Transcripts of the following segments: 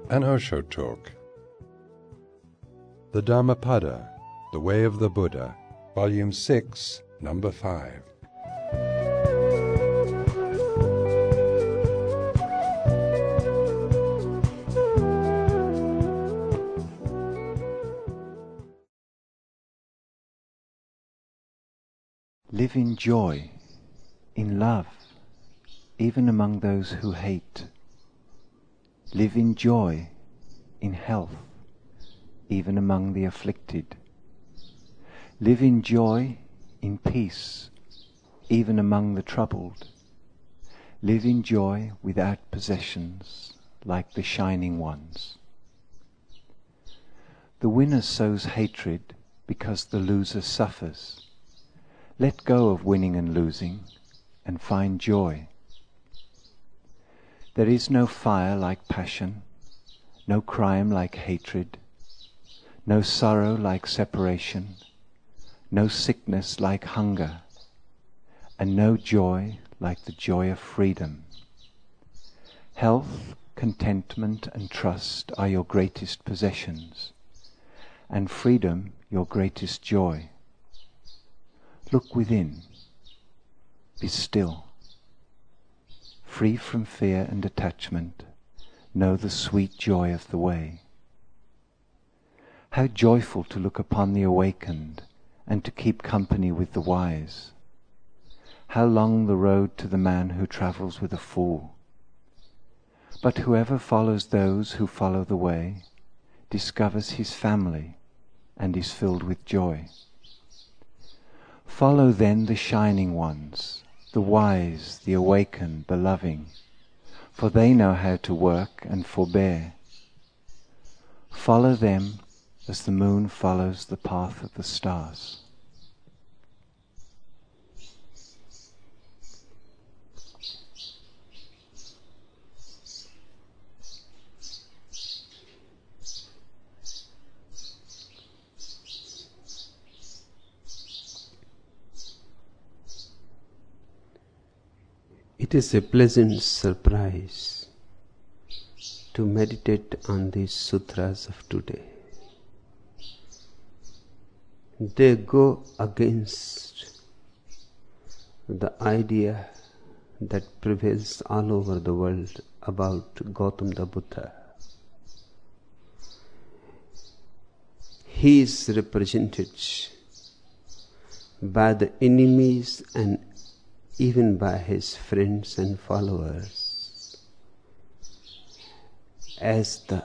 An Osho Talk. The Dhammapada, The Way of the Buddha, Volume 6, Number 5. Live in joy, in love, even among those who hate. Live in joy, in health, even among the afflicted. Live in joy, in peace, even among the troubled. Live in joy without possessions, like the shining ones. The winner sows hatred because the loser suffers. Let go of winning and losing, and find joy. There is no fire like passion, no crime like hatred, no sorrow like separation, no sickness like hunger, and no joy like the joy of freedom. Health, contentment, and trust are your greatest possessions, and freedom your greatest joy. Look within. Be still. Free from fear and attachment, know the sweet joy of the way. How joyful to look upon the awakened and to keep company with the wise. How long the road to the man who travels with a fool. But whoever follows those who follow the way discovers his family and is filled with joy. Follow then the shining ones, the wise, the awakened, the loving, for they know how to work and forbear. Follow them as the moon follows the path of the stars. It is a pleasant surprise to meditate on these sutras of today. They go against the idea that prevails all over the world about Gautama Buddha. He is represented by the enemies and even by his friends and followers as the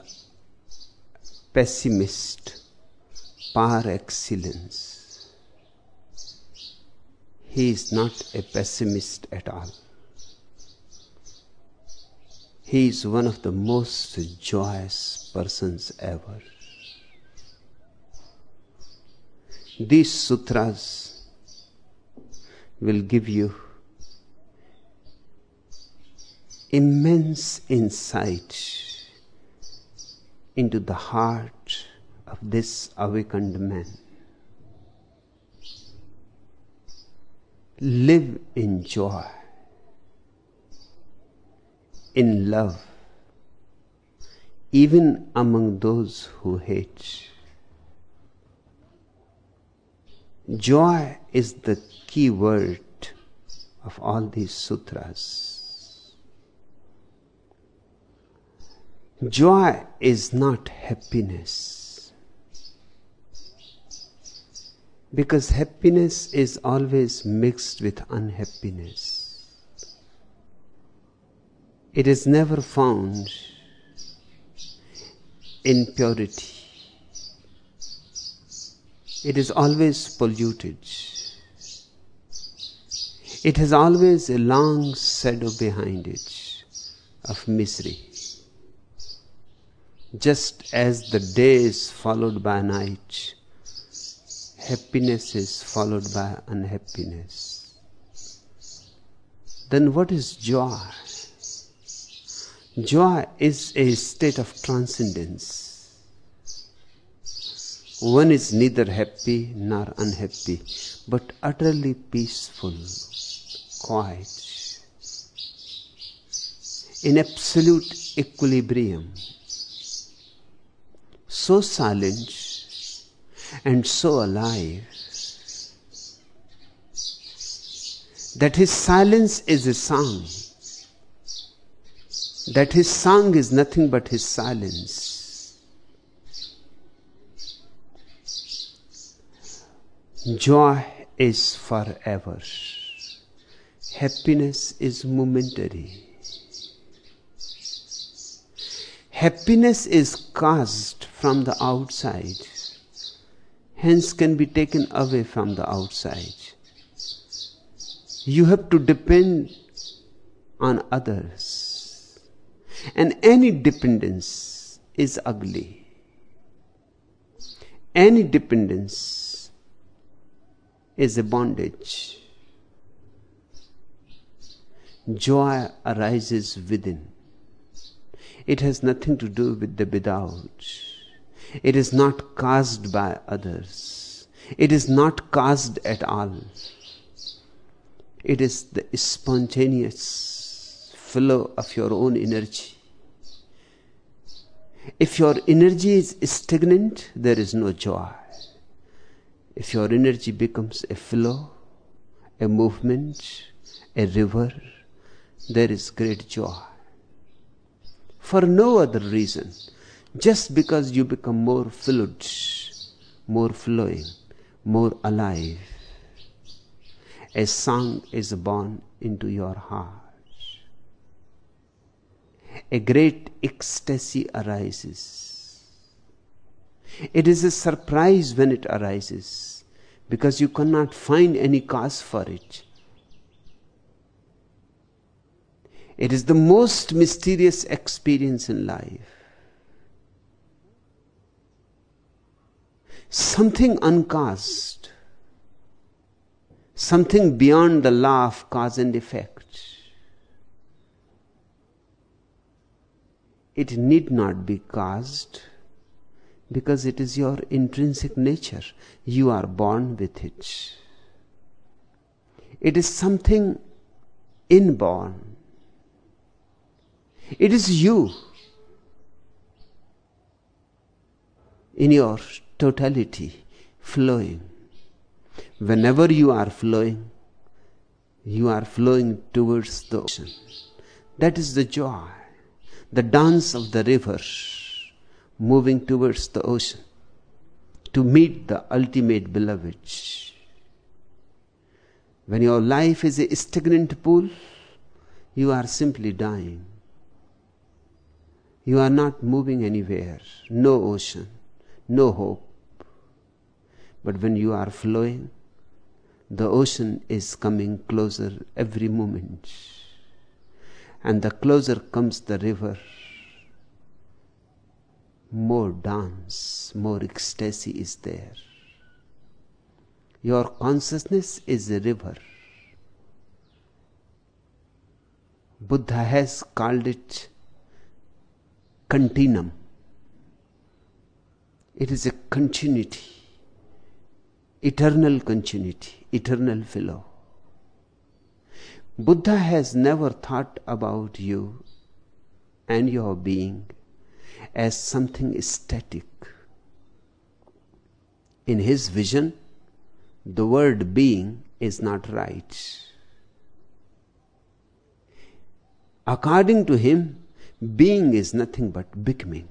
pessimist par excellence. He is not a pessimist at all. He is one of the most joyous persons ever. These sutras will give you immense insight into the heart of this awakened man. Live in joy, in love, even among those who hate. Joy is the key word of all these sutras. Joy is not happiness, because happiness is always mixed with unhappiness. It is never found in purity. It is always polluted. It has always a long shadow behind it of misery. Just as the day is followed by night, happiness is followed by unhappiness. Then what is joy? Joy is a state of transcendence. One is neither happy nor unhappy, but utterly peaceful, quiet, in absolute equilibrium. so silent and so alive that his silence is a song, that his song is nothing but his silence. Joy is forever. Happiness is momentary. Happiness is caused from the outside, hence can be taken away from the outside. You have to depend on others, and any dependence is ugly. Any dependence is a bondage. Joy arises within. It has nothing to do with the without. It is not caused by others. It is not caused at all. It is the spontaneous flow of your own energy. If your energy is stagnant, there is no joy. If your energy becomes a flow, a movement, a river, there is great joy. For no other reason, just because you become more fluid, more flowing, more alive. A song is born into your heart. A great ecstasy arises. It is a surprise when it arises, because you cannot find any cause for it. It is the most mysterious experience in life. Something uncaused, something beyond the law of cause and effect. It need not be caused, because it is your intrinsic nature. You are born with it. It is something inborn. It is you in your totality flowing. Whenever you are flowing towards the ocean. That is the joy, the dance of the river moving towards the ocean to meet the ultimate beloved. When your life is a stagnant pool, you are simply dying. You are not moving anywhere, no ocean, no hope. But when you are flowing, the ocean is coming closer every moment. And the closer comes the river, more dance, more ecstasy is there. Your consciousness is a river. Buddha has called it continuum. It is a continuity, eternal flow. Buddha has never thought about you and your being as something static. In his vision, the word being is not right. According to him, being is nothing but becoming.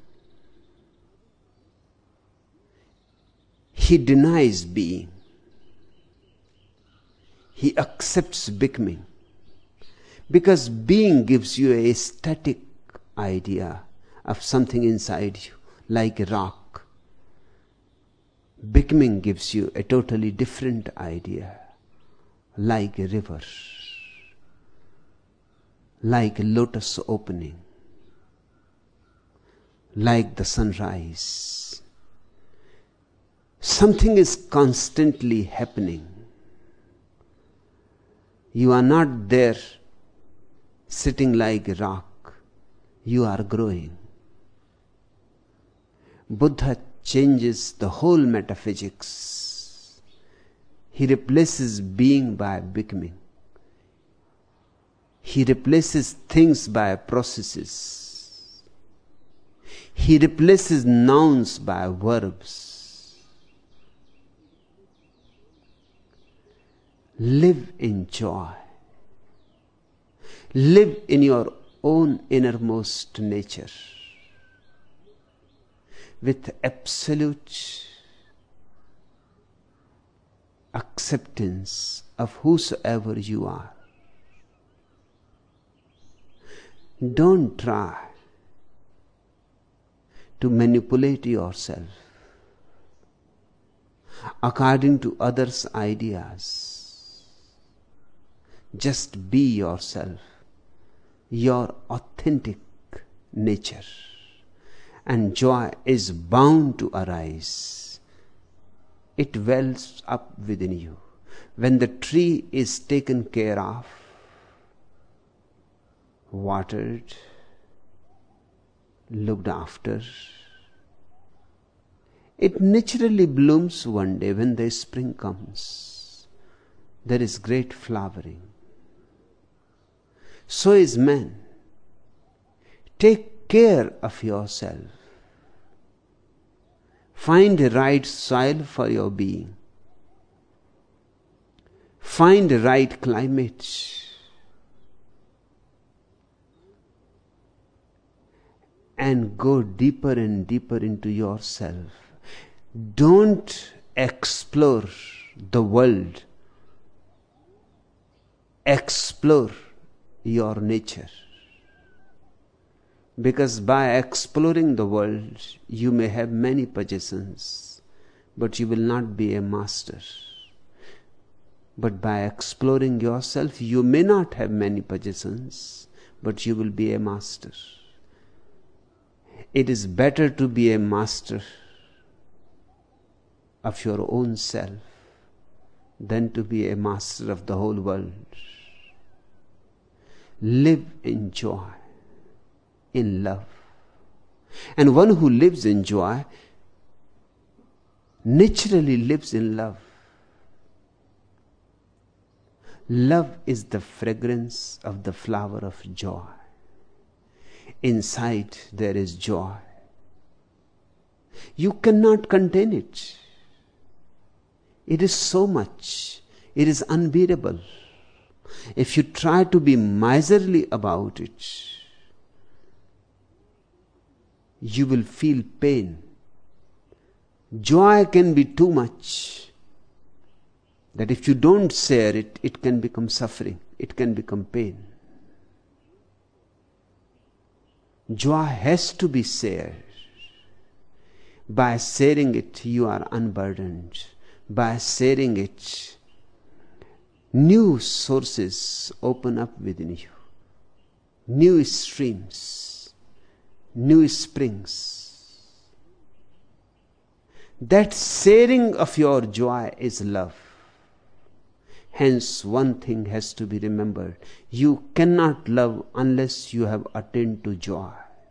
He denies being. He accepts becoming. Because being gives you a static idea of something inside you, like a rock. Becoming gives you a totally different idea, like a river, like a lotus opening, like the sunrise. Something is constantly happening. You are not there sitting like a rock. You are growing. Buddha changes the whole metaphysics. He replaces being by becoming. He replaces things by processes. He replaces nouns by verbs. Live in joy. Live in your own innermost nature with absolute acceptance of whosoever you are. Don't try to manipulate yourself according to others' ideas. Just be yourself, your authentic nature, and joy is bound to arise. It wells up within you. When the tree is taken care of, watered, looked after, it naturally blooms one day. When the spring comes, there is great flowering. So is man. Take care of yourself. Find the right soil for your being. Find the right climate. And go deeper and deeper into yourself. Don't explore the world. Explore your nature. Because by exploring the world, you may have many possessions, but you will not be a master. But by exploring yourself, you may not have many possessions, but you will be a master. It is better to be a master of your own self than to be a master of the whole world. Live in joy, in love. And one who lives in joy naturally lives in love. Love is the fragrance of the flower of joy. Inside there is joy. You cannot contain it. It is so much. It is unbearable. If you try to be miserly about it, you will feel pain. Joy can be too much, that if you don't share it, it can become suffering. It can become pain. Joy has to be shared. By sharing it, you are unburdened. By sharing it, new sources open up within you. New streams, new springs. That sharing of your joy is love. Hence, one thing has to be remembered. You cannot love unless you have attained to joy.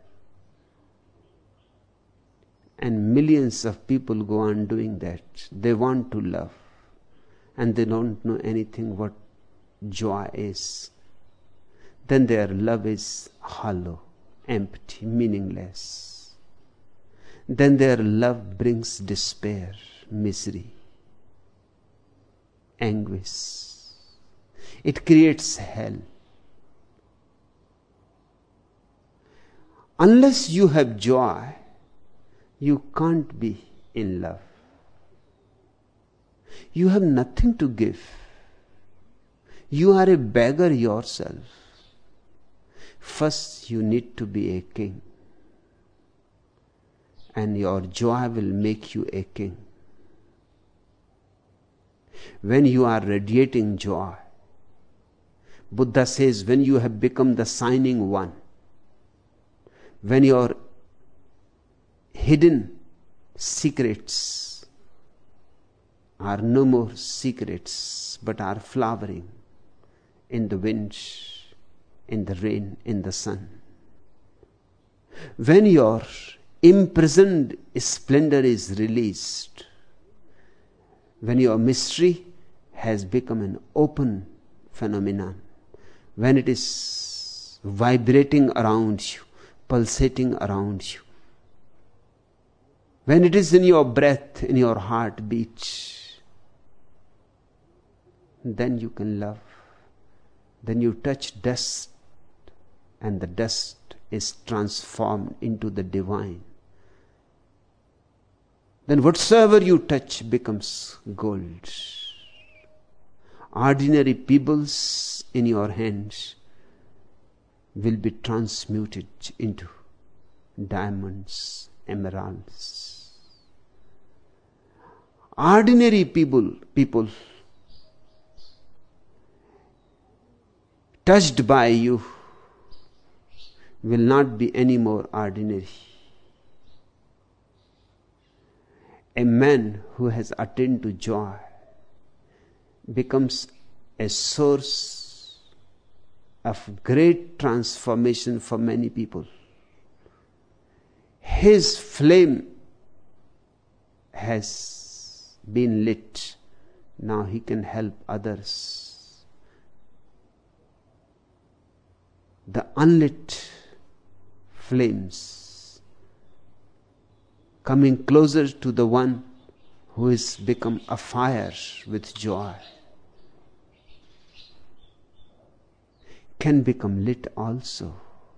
And millions of people go on doing that. They want to love, and they don't know anything what joy is. Then their love is hollow, empty, meaningless. Then their love brings despair, misery, anguish. It creates hell. Unless you have joy, you can't be in love. You have nothing to give. You are a beggar yourself. First, you need to be a king. And your joy will make you a king. When you are radiating joy, Buddha says, when you have become the shining one, when your hidden secrets are no more secrets, but are flowering in the wind, in the rain, in the sun. When your imprisoned splendor is released, when your mystery has become an open phenomenon, when it is vibrating around you, pulsating around you, when it is in your breath, in your heartbeat, then you can love. Then you touch dust, and the dust is transformed into the divine. Then whatsoever you touch becomes gold. Ordinary pebbles in your hands will be transmuted into diamonds, emeralds. Ordinary people touched by you will not be any more ordinary. A man who has attained to joy becomes a source of great transformation for many people. His flame has been lit. Now he can help others. The unlit flames coming closer to the one who has become afire with joy can become lit also.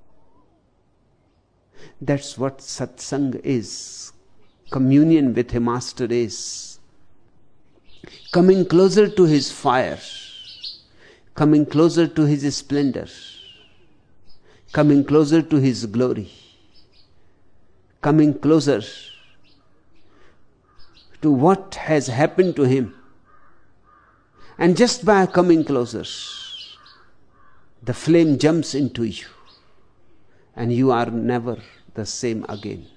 That's what satsang is. Communion with a master is coming closer to his fire, coming closer to his splendor, coming closer to his glory, coming closer to what has happened to him. And just by coming closer, the flame jumps into you, and you are never the same again.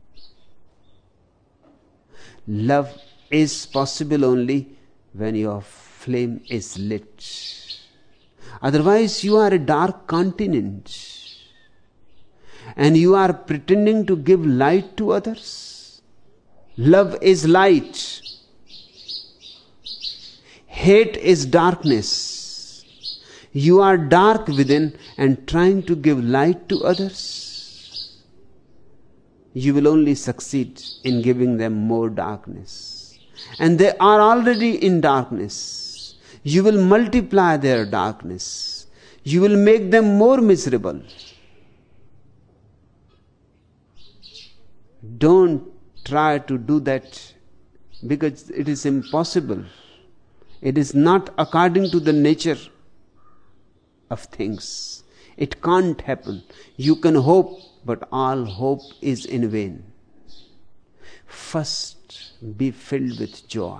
Love is possible only when your flame is lit. Otherwise, you are a dark continent, and you are pretending to give light to others. Love is light. Hate is darkness. You are dark within and trying to give light to others. You will only succeed in giving them more darkness. And they are already in darkness. You will multiply their darkness. You will make them more miserable. Don't try to do that, because it is impossible. It is not according to the nature of things. It can't happen. You can hope, but all hope is in vain. First, be filled with joy.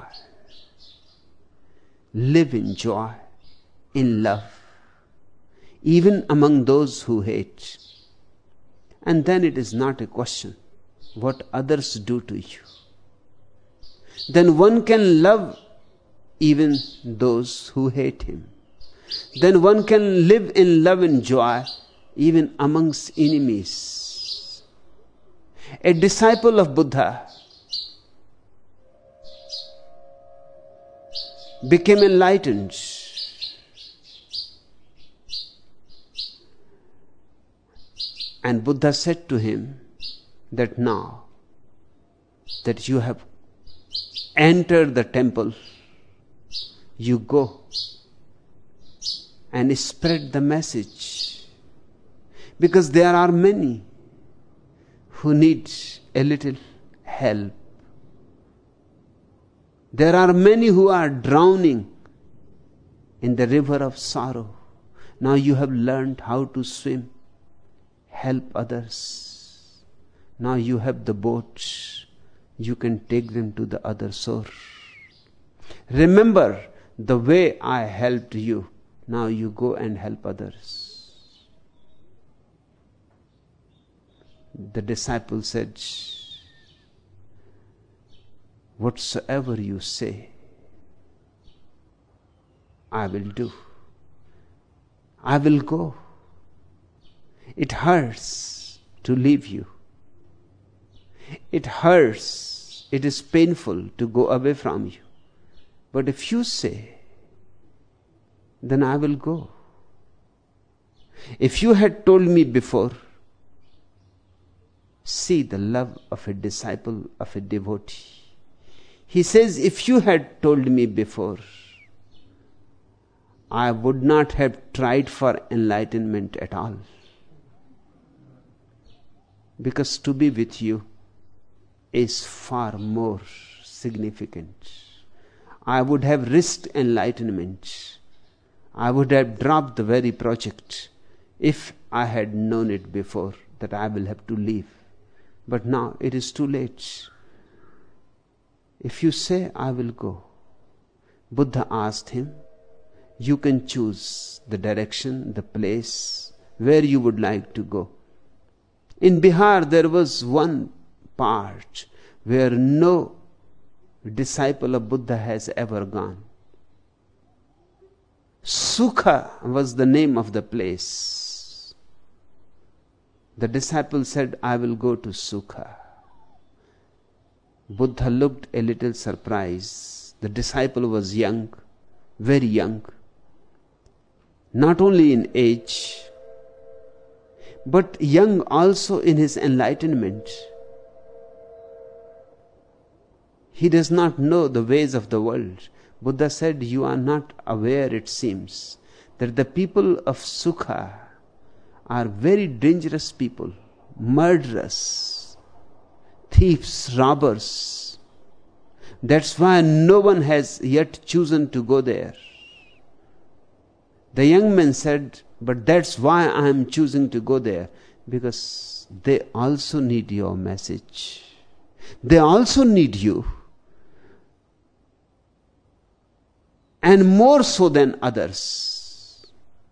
Live in joy, in love, even among those who hate. And then it is not a question what others do to you. Then one can love even those who hate him. Then one can live in love and joy even amongst enemies. A disciple of Buddha became enlightened. And Buddha said to him that now that you have entered the temple, you go and spread the message, because there are many who need a little help. There are many who are drowning in the river of sorrow. Now you have learned how to swim. Help others. Now you have the boat. You can take them to the other shore. Remember the way I helped you. Now you go and help others. The disciple said, whatsoever you say, I will do. I will go. It hurts to leave you. It hurts. It is painful to go away from you. But if you say, then I will go. If you had told me before, See the love of a disciple, of a devotee. He says, if you had told me before, I would not have tried for enlightenment at all. Because to be with you is far more significant. I would have risked enlightenment. I would have dropped the very project if I had known it before that I will have to leave. But now it is too late. If you say I will go, Buddha asked him, you can choose the direction, the place where you would like to go. In Bihar there was one part where no disciple of Buddha has ever gone. Sukha was the name of the place. The disciple said, I will go to Sukha. Buddha looked a little surprised. The disciple was young, very young, not only in age, but young also in his enlightenment. He does not know the ways of the world. Buddha said, you are not aware, it seems, that the people of Sukha are very dangerous people, murderers, thieves, robbers. That's why no one has yet chosen to go there. The young man said, but that's why I am choosing to go there, because they also need your message. They also need you. And more so than others.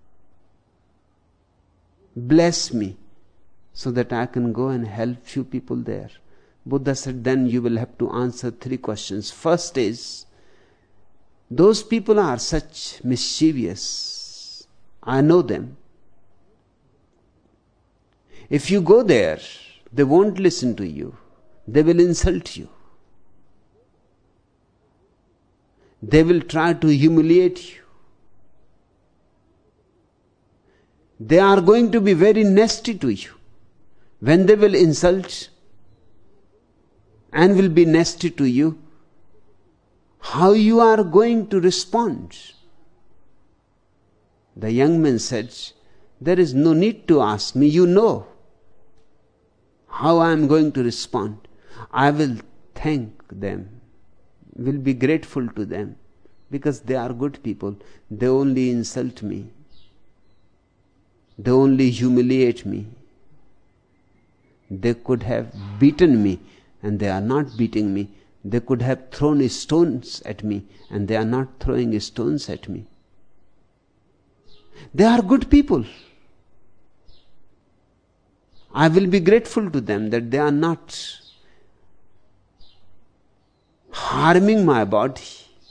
Bless me so that I can go and help few people there. Buddha said, then you will have to answer 3 questions. First is, those people are such mischievous. I know them. If you go there, they won't listen to you. They will insult you. They will try to humiliate you. They are going to be very nasty to you. When they will insult and will be nasty to you, how you are going to respond? The young man said, there is no need to ask me. You know how I am going to respond. I will thank them, will be grateful to them, because they are good people. They only insult me. They only humiliate me. They could have beaten me, and they are not beating me. They could have thrown stones at me, and they are not throwing stones at me. They are good people. I will be grateful to them that they are not harming my body.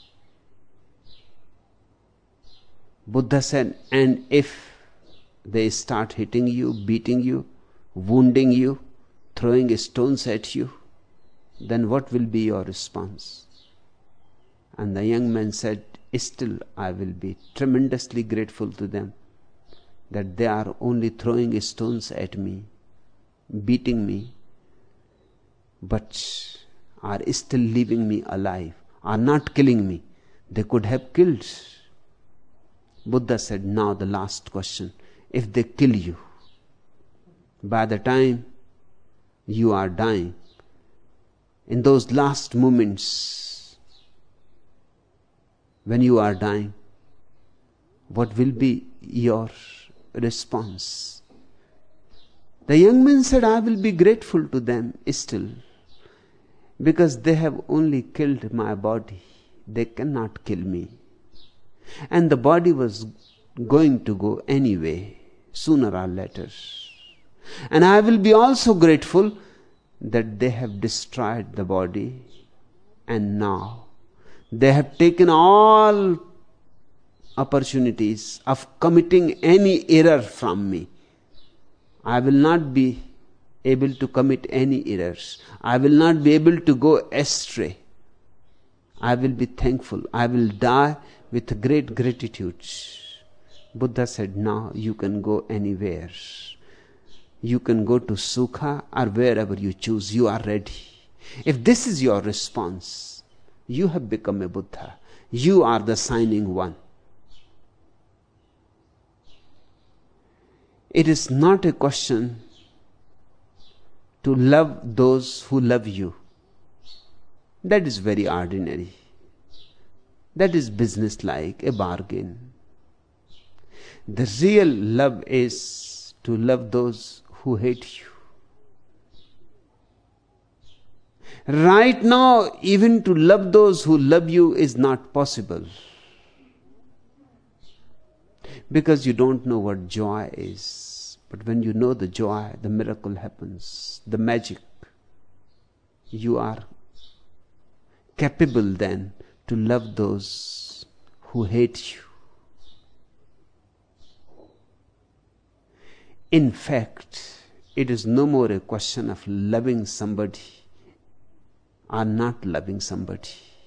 Buddha said, and if they start hitting you, beating you, wounding you, throwing stones at you, then what will be your response? And the young man said, still I will be tremendously grateful to them that they are only throwing stones at me, beating me, but are still leaving me alive, are not killing me. They could have killed. Buddha said, now the last question. If they kill you, by the time you are dying, in those last moments when you are dying, what will be your response? The young man said, I will be grateful to them still, because they have only killed my body. They cannot kill me. And the body was going to go anyway, sooner or later. And I will be also grateful that they have destroyed the body, and now they have taken all opportunities of committing any error from me. I will not be able to commit any errors. I will not be able to go astray. I will be thankful. I will die with great gratitude. Buddha said, now you can go anywhere. You can go to Sukha or wherever you choose. You are ready. If this is your response, you have become a Buddha. You are the signing one. It is not a question to love those who love you. That is very ordinary. That is business-like, a bargain. The real love is to love those who hate you. Right now, even to love those who love you is not possible. Because you don't know what joy is. But when you know the joy, the miracle happens, the magic. You are capable then to love those who hate you. In fact, it is no more a question of loving somebody or not loving somebody.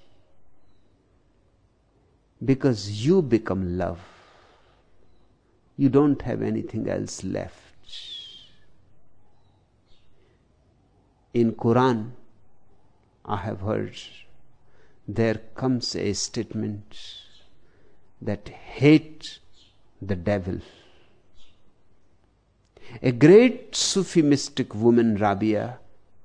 Because you become love. You don't have anything else left. In Quran, I have heard, there comes a statement that hate the devil. A great Sufi mystic woman, Rabia,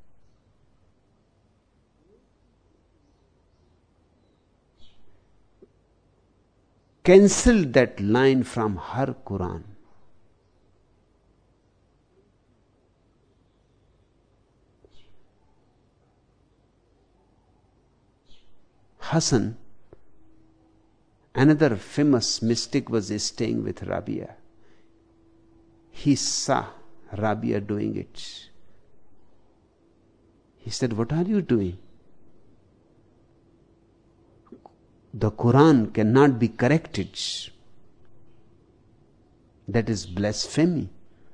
cancelled that line from her Quran. Hassan, another famous mystic, was staying with Rabia. He saw Rabia doing it. He said, "What are you doing? The Quran cannot be corrected. That is blasphemy.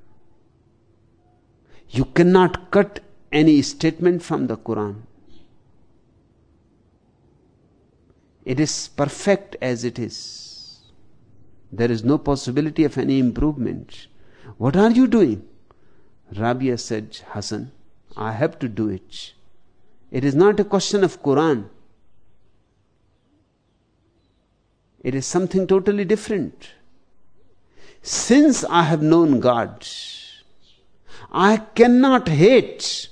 You cannot cut any statement from the Quran. It is perfect as it is. There is no possibility of any improvement. What are you doing?" Rabia said, "Hassan, I have to do it. It is not a question of Quran. It is something totally different. Since I have known God, I cannot hate.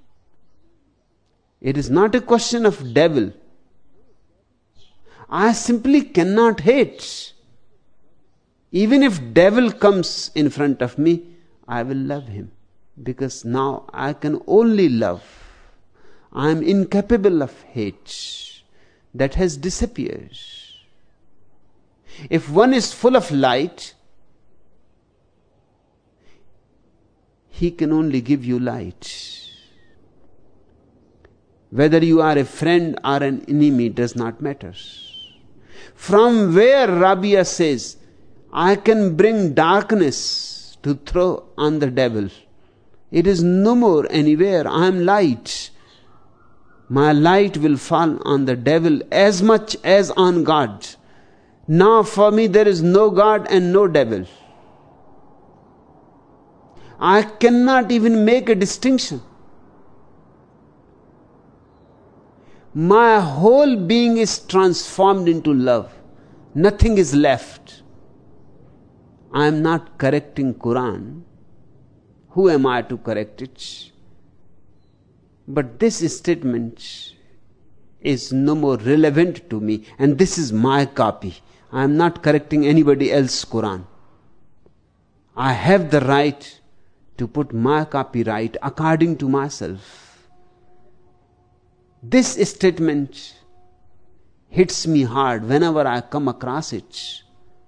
It is not a question of devil. I simply cannot hate. Even if devil comes in front of me, I will love him. Because now I can only love. I am incapable of hate. That has disappeared. If one is full of light, he can only give you light. Whether you are a friend or an enemy does not matter. From where Rabia says, I can bring darkness to throw on the devil. It is no more anywhere. I am light. My light will fall on the devil as much as on God. Now for me there is no God and no devil. I cannot even make a distinction. My whole being is transformed into love. Nothing is left. I am not correcting Quran. Who am I to correct it? But this statement is no more relevant to me, and this is my copy. I am not correcting anybody else's Quran. I have the right to put my copyright according to myself. This statement hits me hard whenever I come across it.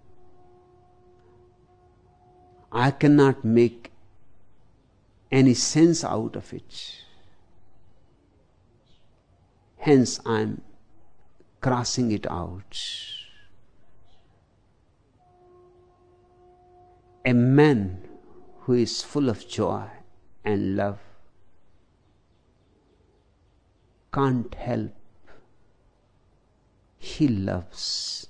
I cannot make any sense out of it. Hence I am crossing it out. A man who is full of joy and love can't help. He loves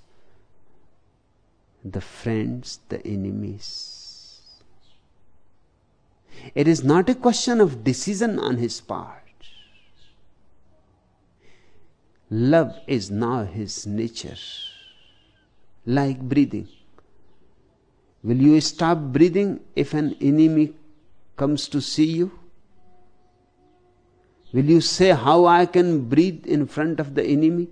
the friends, the enemies. It is not a question of decision on his part. Love is now his nature, like breathing. Will you stop breathing if an enemy comes to see you? Will you say, how I can breathe in front of the enemy?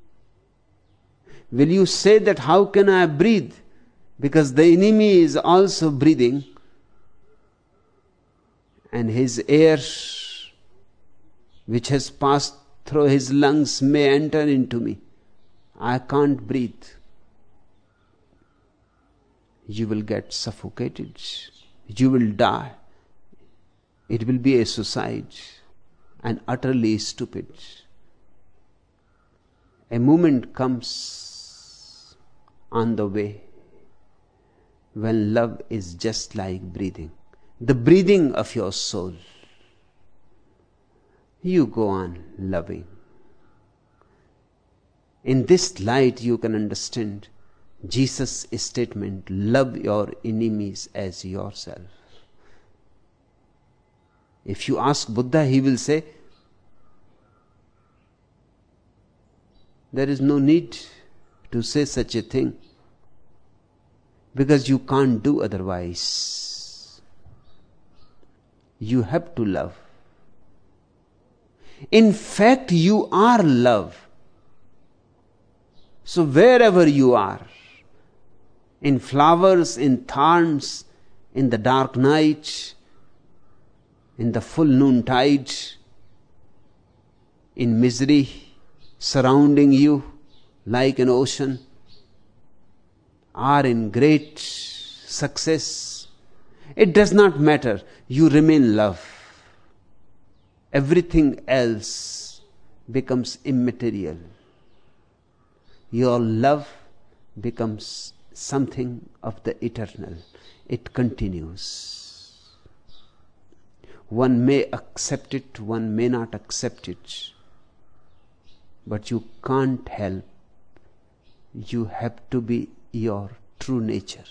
Will you say that, how can I breathe? Because the enemy is also breathing, and his air which has passed through his lungs may enter into me. I can't breathe. You will get suffocated. You will die. It will be a suicide and utterly stupid. A moment comes on the way when love is just like breathing, the breathing of your soul. You go on loving. In this light you can understand Jesus' statement, love your enemies as yourself. If you ask Buddha, he will say, there is no need to say such a thing, because you can't do otherwise. You have to love. In fact, you are love. So wherever you are, in flowers, in thorns, in the dark night, in the full noontide, in misery surrounding you like an ocean, or in great success, it does not matter. You remain love. Everything else becomes immaterial. Your love becomes something of the eternal. It continues. One may accept it, one may not accept it, but you can't help. You have to be your true nature.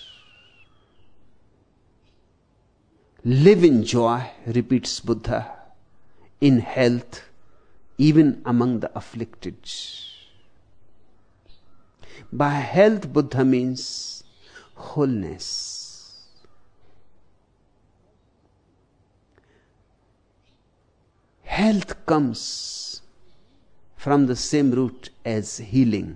Live in joy, repeats Buddha, in health, even among the afflicted. By health, Buddha means wholeness. Health comes from the same root as healing.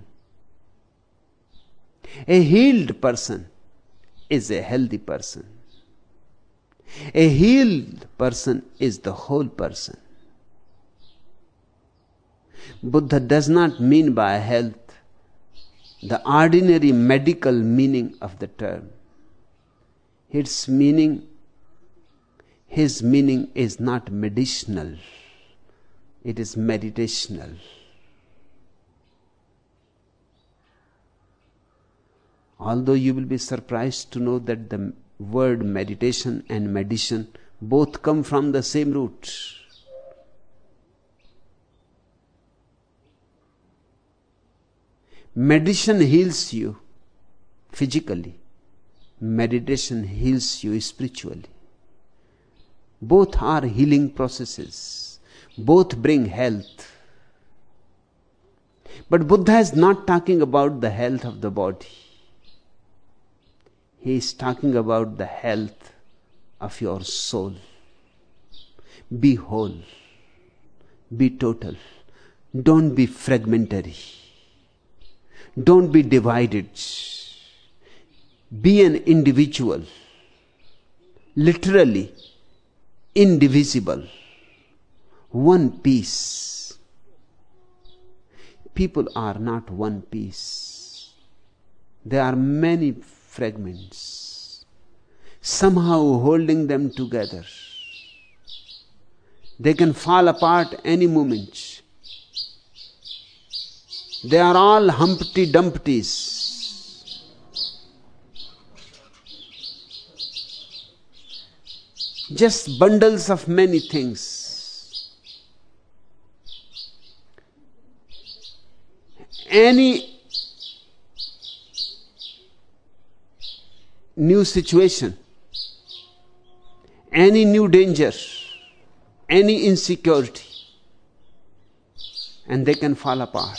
A healed person is a healthy person. A healed person is the whole person. Buddha does not mean by health the ordinary medical meaning of the term. His meaning is not medicinal. It is meditational. Although you will be surprised to know that the word meditation and medicine both come from the same root. Medicine heals you physically. Meditation heals you spiritually. Both are healing processes. Both bring health. But Buddha is not talking about the health of the body. He is talking about the health of your soul. Be whole. Be total. Don't be fragmentary. Don't be divided. Be an individual. Literally indivisible. One piece. People are not one piece. There are many fragments, somehow holding them together. They can fall apart any moment. They are all Humpty Dumptys. Just bundles of many things. Any new situation, any new danger, any insecurity, and they can fall apart.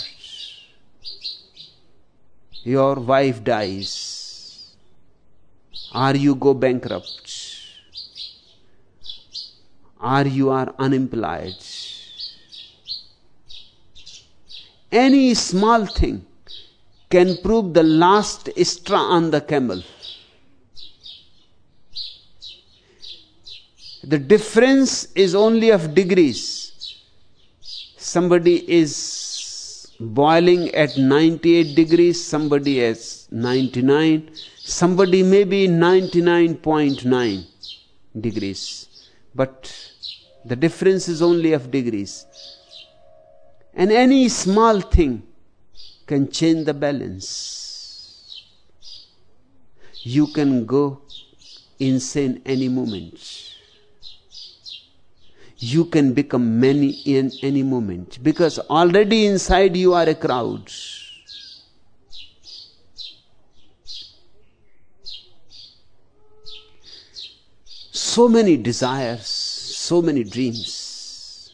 Your wife dies, or you go bankrupt, or you are unemployed. Any small thing can prove the last straw on the camel. The difference is only of degrees. Somebody is boiling at 98 degrees, somebody is 99, somebody may be 99.9 degrees. But the difference is only of degrees. And any small thing can change the balance. You can go insane any moment. You can become many in any moment, because already inside you are a crowd. So many desires, so many dreams.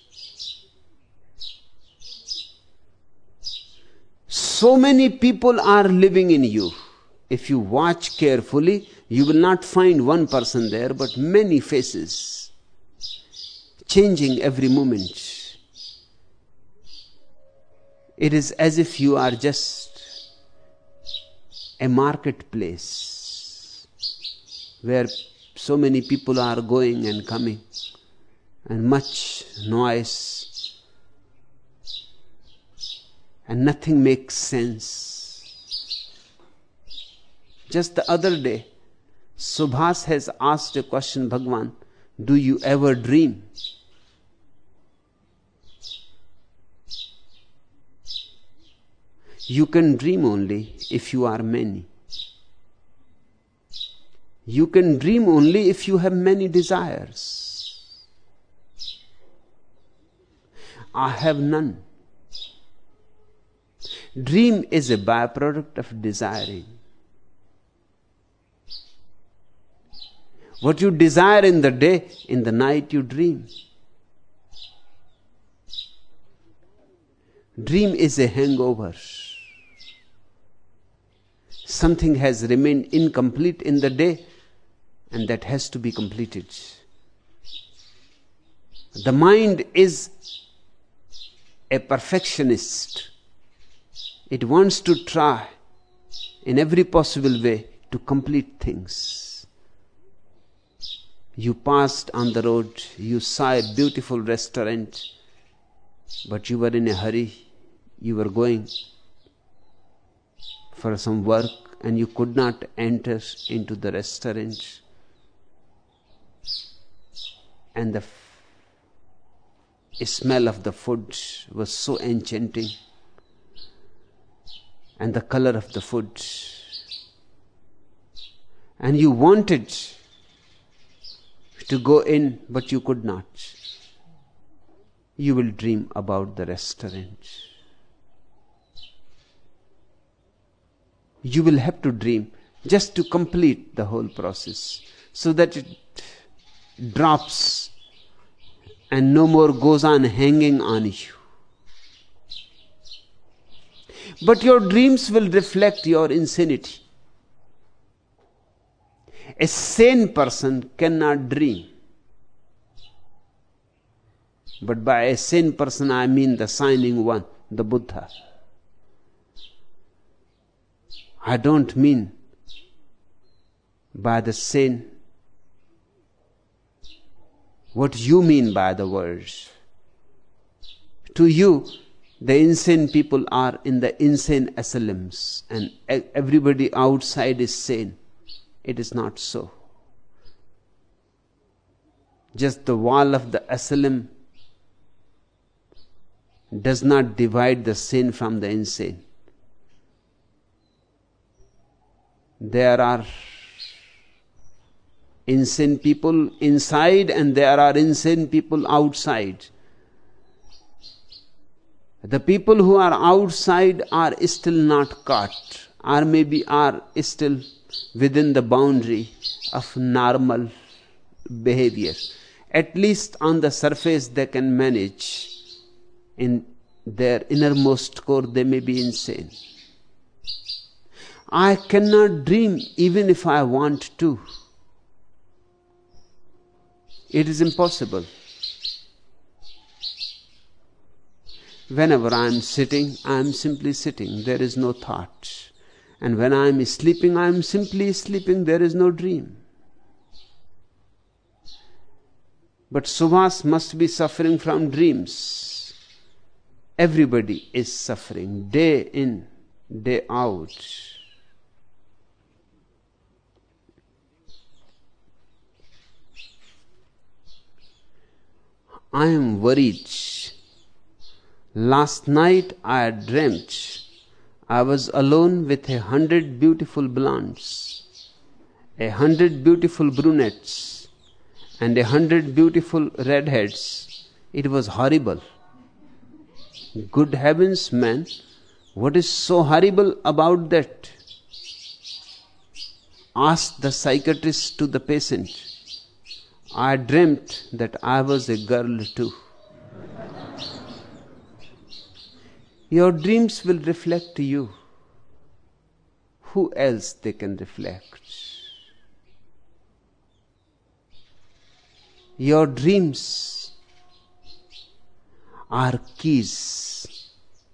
So many people are living in you. If you watch carefully, you will not find one person there, but many faces, changing every moment. It is as if you are just a marketplace where so many people are going and coming, and much noise, and nothing makes sense. Just the other day, Subhas has asked a question, Bhagwan, do you ever dream? You can dream only if you are many. You can dream only if you have many desires. I have none. Dream is a byproduct of desiring. What you desire in the day, in the night you dream. Dream is a hangover. Something has remained incomplete in the day, and that has to be completed. The mind is a perfectionist. It wants to try in every possible way to complete things. You passed on the road, you saw a beautiful restaurant, but you were in a hurry. You were going for some work and you could not enter into the restaurant. And the smell of the food was so enchanting, and the color of the food. And you wanted to go in, but you could not. You will dream about the restaurant. You will have to dream just to complete the whole process, so that it drops and no more goes on hanging on you. But your dreams will reflect your insanity. A sane person cannot dream. But by a sane person I mean the shining one, the Buddha. I don't mean by the sane what you mean by the words. To you, the insane people are in the insane asylums, and everybody outside is sane. It is not so. Just the wall of the asylum does not divide the sane from the insane. There are insane people inside and there are insane people outside. The people who are outside are still not caught, or maybe are still within the boundary of normal behavior. At least on the surface they can manage. In their innermost core they may be insane. I cannot dream even if I want to. It is impossible. Whenever I am sitting, I am simply sitting. There is no thought. And when I am sleeping, I am simply sleeping. There is no dream. But Subhas must be suffering from dreams. Everybody is suffering, day in, day out. I am worried. Last night I dreamt I was alone with 100 beautiful blondes, 100 beautiful brunettes, and 100 beautiful redheads. It was horrible. Good heavens, man, what is so horrible about that? Asked the psychiatrist to the patient. I dreamt that I was a girl too. Your dreams will reflect you. Who else they can reflect? Your dreams are keys.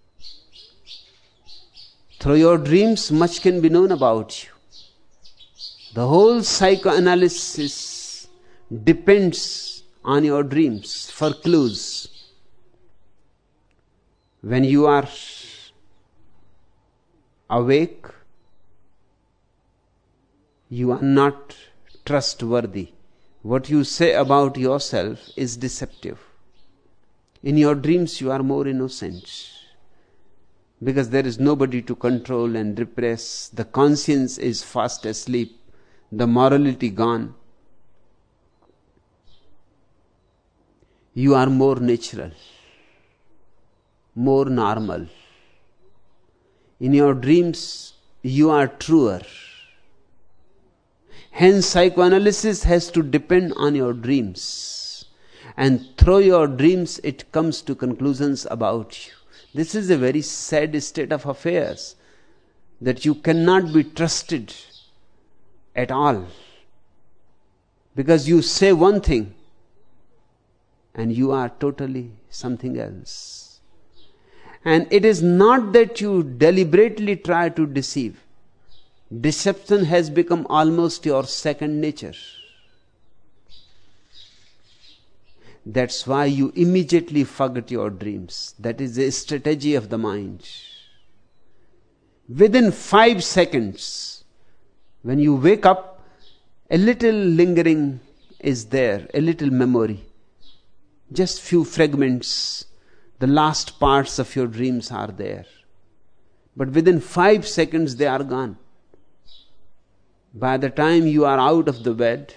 Through your dreams, much can be known about you. The whole psychoanalysis depends on your dreams for clues. When you are awake, you are not trustworthy. What you say about yourself is deceptive. In your dreams, you are more innocent. Because there is nobody to control and repress. The conscience is fast asleep. The morality gone. You are more natural, more normal. In your dreams, you are truer. Hence, psychoanalysis has to depend on your dreams. And through your dreams, it comes to conclusions about you. This is a very sad state of affairs, that you cannot be trusted at all. Because you say one thing, and you are totally something else. And it is not that you deliberately try to deceive. Deception has become almost your second nature. That's why you immediately forget your dreams. That is a strategy of the mind. Within 5 seconds, when you wake up, a little lingering is there, a little memory. Just few fragments, the last parts of your dreams are there. But within 5 seconds they are gone. By the time you are out of the bed,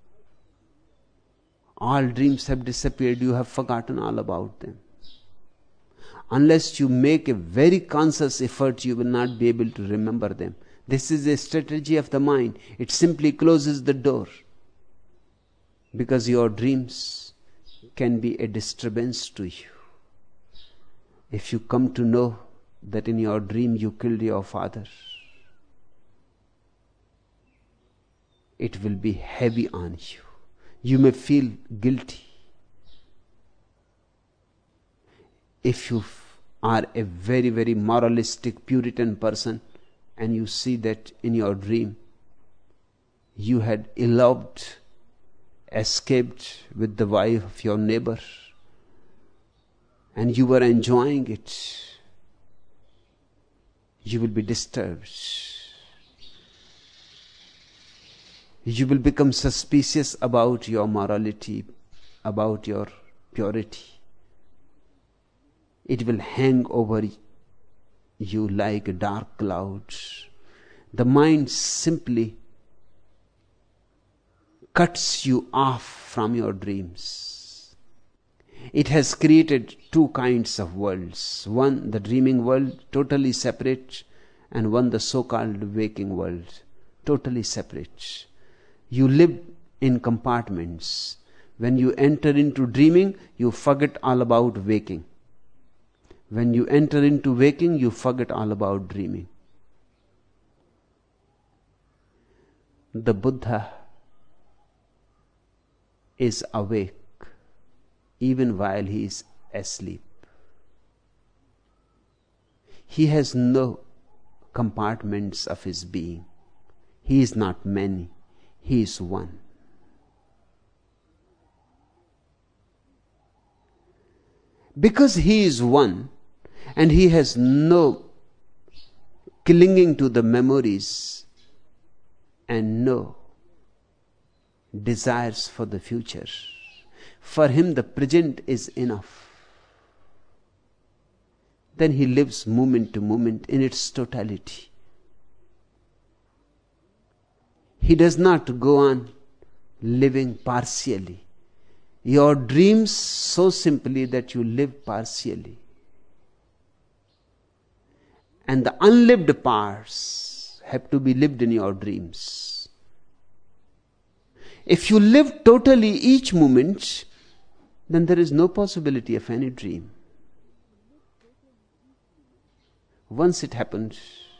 all dreams have disappeared. You have forgotten all about them. Unless you make a very conscious effort, you will not be able to remember them. This is a strategy of the mind. It simply closes the door. Because your dreams can be a disturbance to you. If you come to know that in your dream you killed your father, it will be heavy on you. You may feel guilty. If you are a very, very moralistic, Puritan person, and you see that in your dream you had eloped, escaped with the wife of your neighbor, and you were enjoying it, you will be disturbed. You will become suspicious about your morality, about your purity. It will hang over you like a dark cloud. The mind simply cuts you off from your dreams. It has created 2 kinds of worlds. One, the dreaming world, totally separate, and one, the so-called waking world, totally separate. You live in compartments. When you enter into dreaming, you forget all about waking. When you enter into waking, you forget all about dreaming. The Buddha is awake even while he is asleep. He has no compartments of his being. He is not many. He is one. Because he is one and he has no clinging to the memories and no desires for the future. For him, the present is enough. Then he lives moment to moment in its totality. He does not go on living partially. Your dreams so simply that you live partially. And the unlived parts have to be lived in your dreams. If you live totally each moment, then there is no possibility of any dream. Once it happened,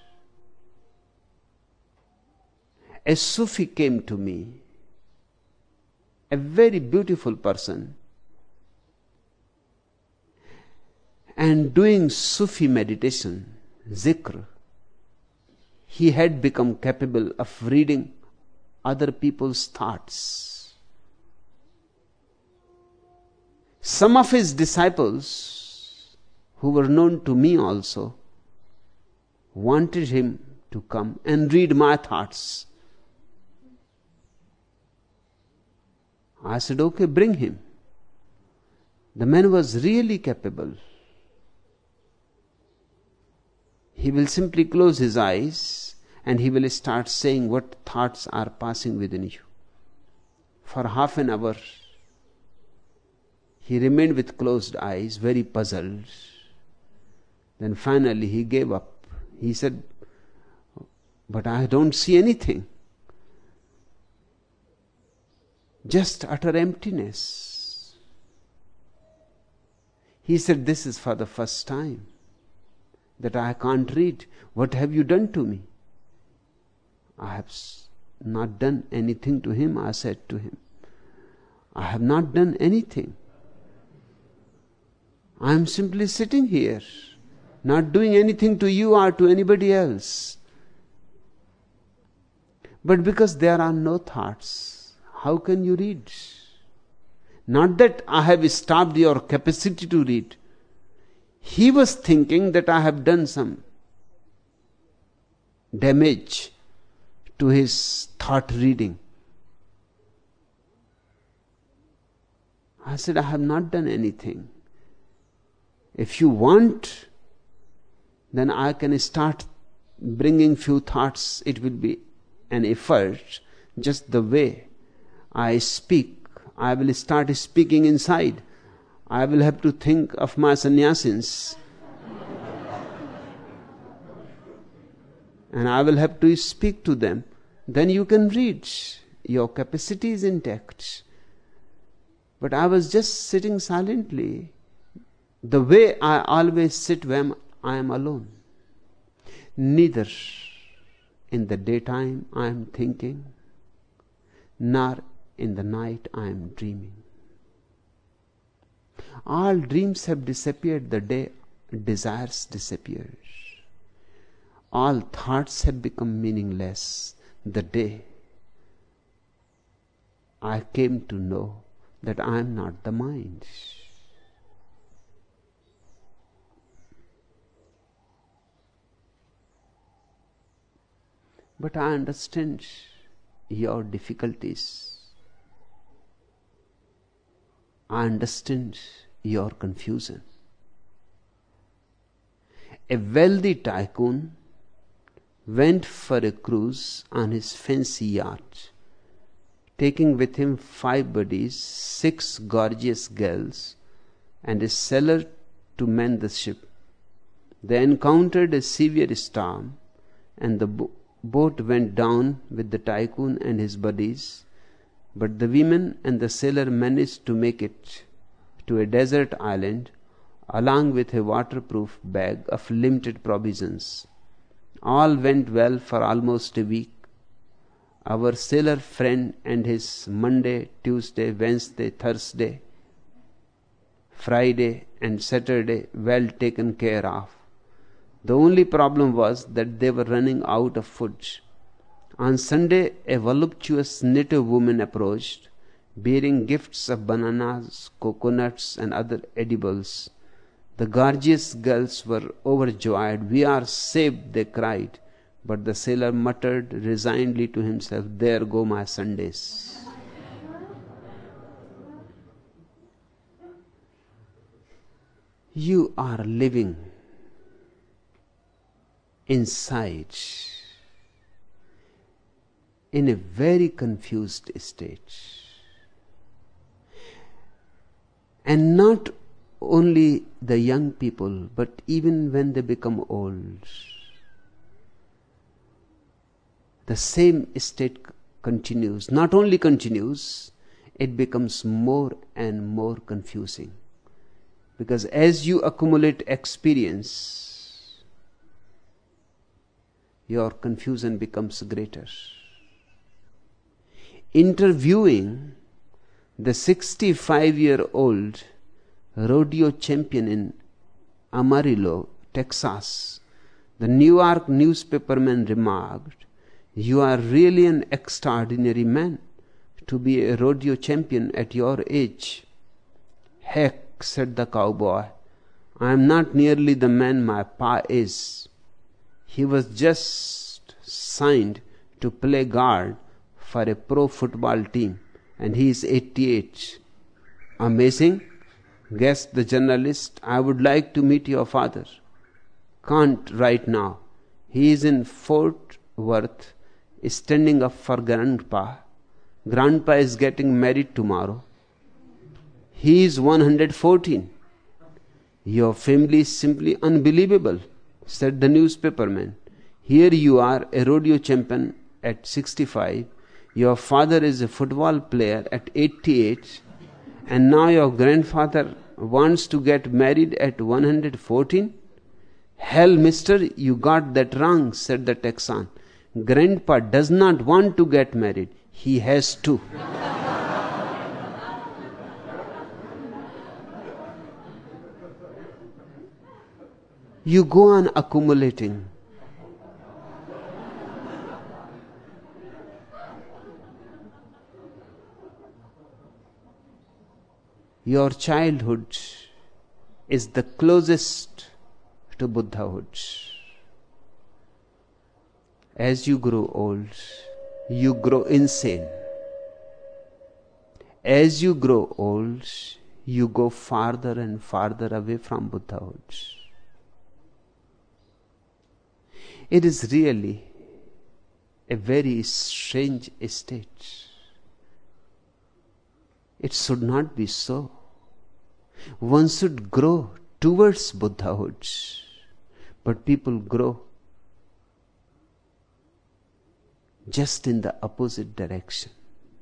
a Sufi came to me, a very beautiful person, and doing Sufi meditation, zikr, he had become capable of reading other people's thoughts. Some of his disciples, who were known to me also, wanted him to come and read my thoughts. I said, okay, bring him. The man was really capable. He will simply close his eyes and he will start saying what thoughts are passing within you. For half an hour, he remained with closed eyes, very puzzled. Then finally he gave up. He said, but I don't see anything. Just utter emptiness. He said, this is for the first time that I can't read. What have you done to me? I have not done anything to him, I said to him. I have not done anything. I am simply sitting here, not doing anything to you or to anybody else. But because there are no thoughts, how can you read? Not that I have stopped your capacity to read. He was thinking that I have done some damage to his thought reading. I said, I have not done anything. If you want, then I can start bringing few thoughts. It will be an effort, just the way I speak. I will start speaking inside. I will have to think of my sannyasins. And I will have to speak to them. Then you can read. Your capacity is intact. But I was just sitting silently, the way I always sit when I am alone. Neither in the daytime I am thinking, nor in the night I am dreaming. All dreams have disappeared the day desires disappear. All thoughts have become meaningless the day I came to know that I am not the mind. But I understand your difficulties. I understand your confusion. A wealthy tycoon went for a cruise on his fancy yacht, taking with him 5 buddies, 6 gorgeous girls, and a sailor to man the ship. They encountered a severe storm, and the boat went down with the tycoon and his buddies, But the women and the sailor managed to make it to a desert island along with a waterproof bag of limited provisions. All went well for almost a week. Our sailor friend and his Monday, Tuesday, Wednesday, Thursday, Friday and Saturday well taken care of. The only problem was that they were running out of food. On Sunday, a voluptuous native woman approached, bearing gifts of bananas, coconuts, and other edibles. The gorgeous girls were overjoyed. "We are saved," they cried. But the sailor muttered resignedly to himself, "There go my Sundays." You are living inside in a very confused state. And not only the young people, but even when they become old, the same state continues. Not only continues, it becomes more and more confusing. Because as you accumulate experience, your confusion becomes greater. Interviewing the 65-year-old rodeo champion in Amarillo, Texas, the New York newspaperman remarked, "You are really an extraordinary man to be a rodeo champion at your age." "Heck," said the cowboy, "I am not nearly the man my pa is. He was just signed to play guard for a pro football team, and he is 88. "Amazing," guessed the journalist. "I would like to meet your father." "Can't right now. He is in Fort Worth, standing up for Grandpa. Grandpa is getting married tomorrow. He is 114. "Your family is simply unbelievable," said the newspaperman. "Here you are, a rodeo champion at 65. Your father is a football player at 88. And now your grandfather wants to get married at 114? "Hell, mister, you got that wrong," said the Texan. "Grandpa does not want to get married. He has to." You go on accumulating. Your childhood is the closest to Buddhahood. As you grow old, you grow insane. As you grow old, you go farther and farther away from Buddhahood. It is really a very strange state. It should not be so. One should grow towards Buddhahood, but people grow just in the opposite direction.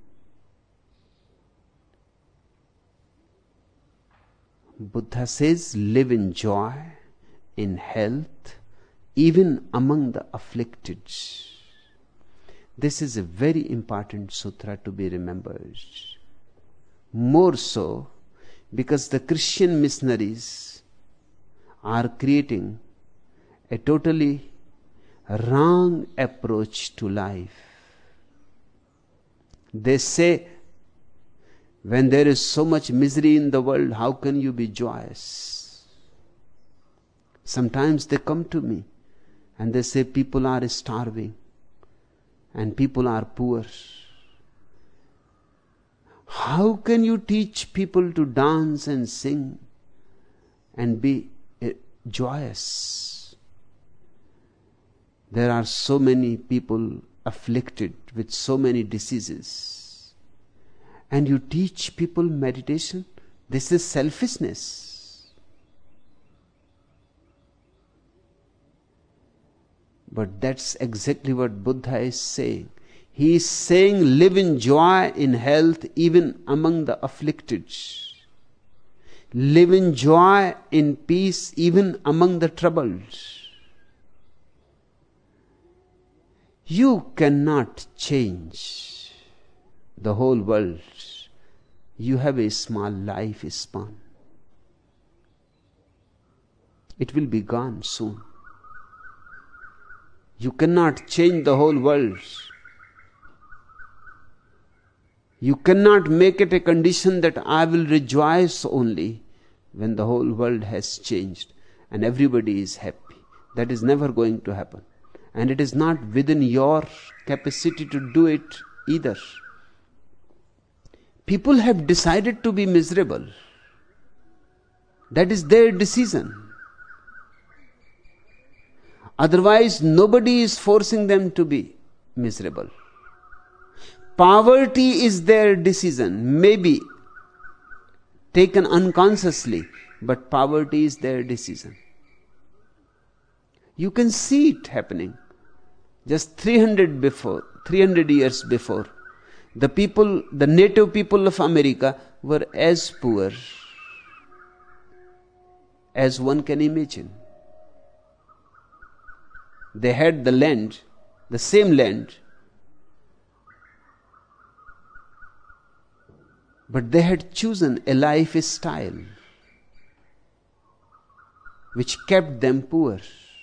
Buddha says, live in joy, in health, even among the afflicted. This is a very important sutra to be remembered. More so because the Christian missionaries are creating a totally wrong approach to life. They say, when there is so much misery in the world, how can you be joyous? Sometimes they come to me and they say, people are starving and people are poor. How can you teach people to dance and sing and be joyous? There are so many people afflicted with so many diseases. And you teach people meditation? This is selfishness. But that's exactly what Buddha is saying. He is saying, live in joy, in health, even among the afflicted. Live in joy, in peace, even among the troubled. You cannot change the whole world. You have a small life span. It will be gone soon. You cannot change the whole world. You cannot make it a condition that I will rejoice only when the whole world has changed and everybody is happy. That is never going to happen. And it is not within your capacity to do it either. People have decided to be miserable. That is their decision. Otherwise, nobody is forcing them to be miserable. Poverty is their decision, maybe taken unconsciously, but poverty is their decision. You can see it happening. Just 300 years before, the native people of America were as poor as one can imagine. They had the land, the same land, but they had chosen a lifestyle which kept them poor.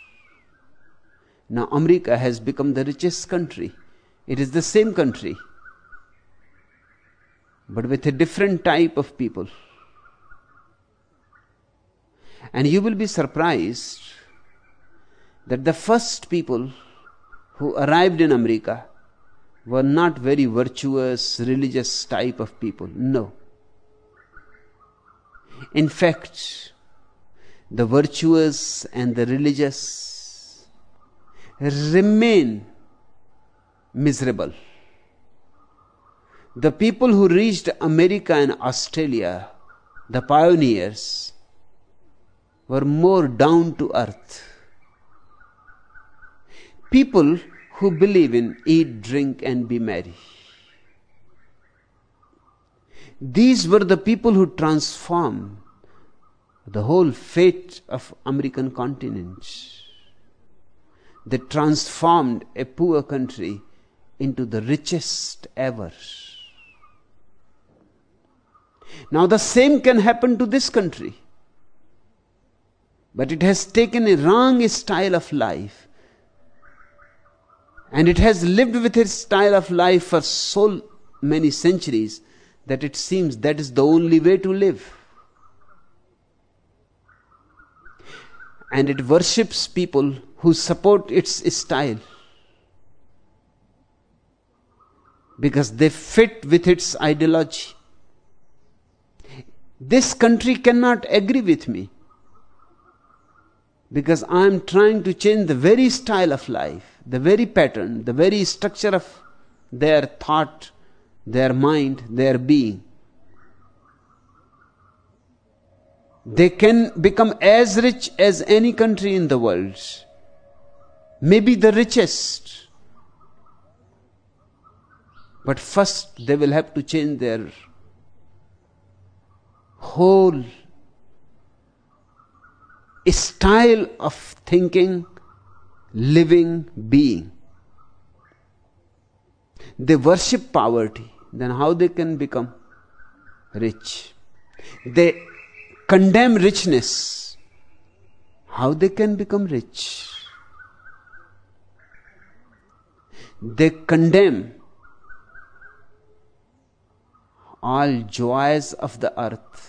Now America has become the richest country. It is the same country, but with a different type of people. And you will be surprised that the first people who arrived in America were not very virtuous, religious type of people. No. In fact, the virtuous and the religious remain miserable. The people who reached America and Australia, the pioneers, were more down to earth. People who believe in eat, drink and be merry. These were the people who transformed the whole fate of American continent. They transformed a poor country into the richest ever. Now the same can happen to this country. But it has taken a wrong style of life. And it has lived with its style of life for so many centuries that it seems that is the only way to live. And it worships people who support its style because they fit with its ideology. This country cannot agree with me because I am trying to change the very style of life, the very pattern, the very structure of their thought, their mind, their being. They can become as rich as any country in the world, maybe the richest. But first they will have to change their whole style of thinking, living, being. They worship poverty, then how they can become rich? They condemn richness, how they can become rich? They condemn all joys of the earth.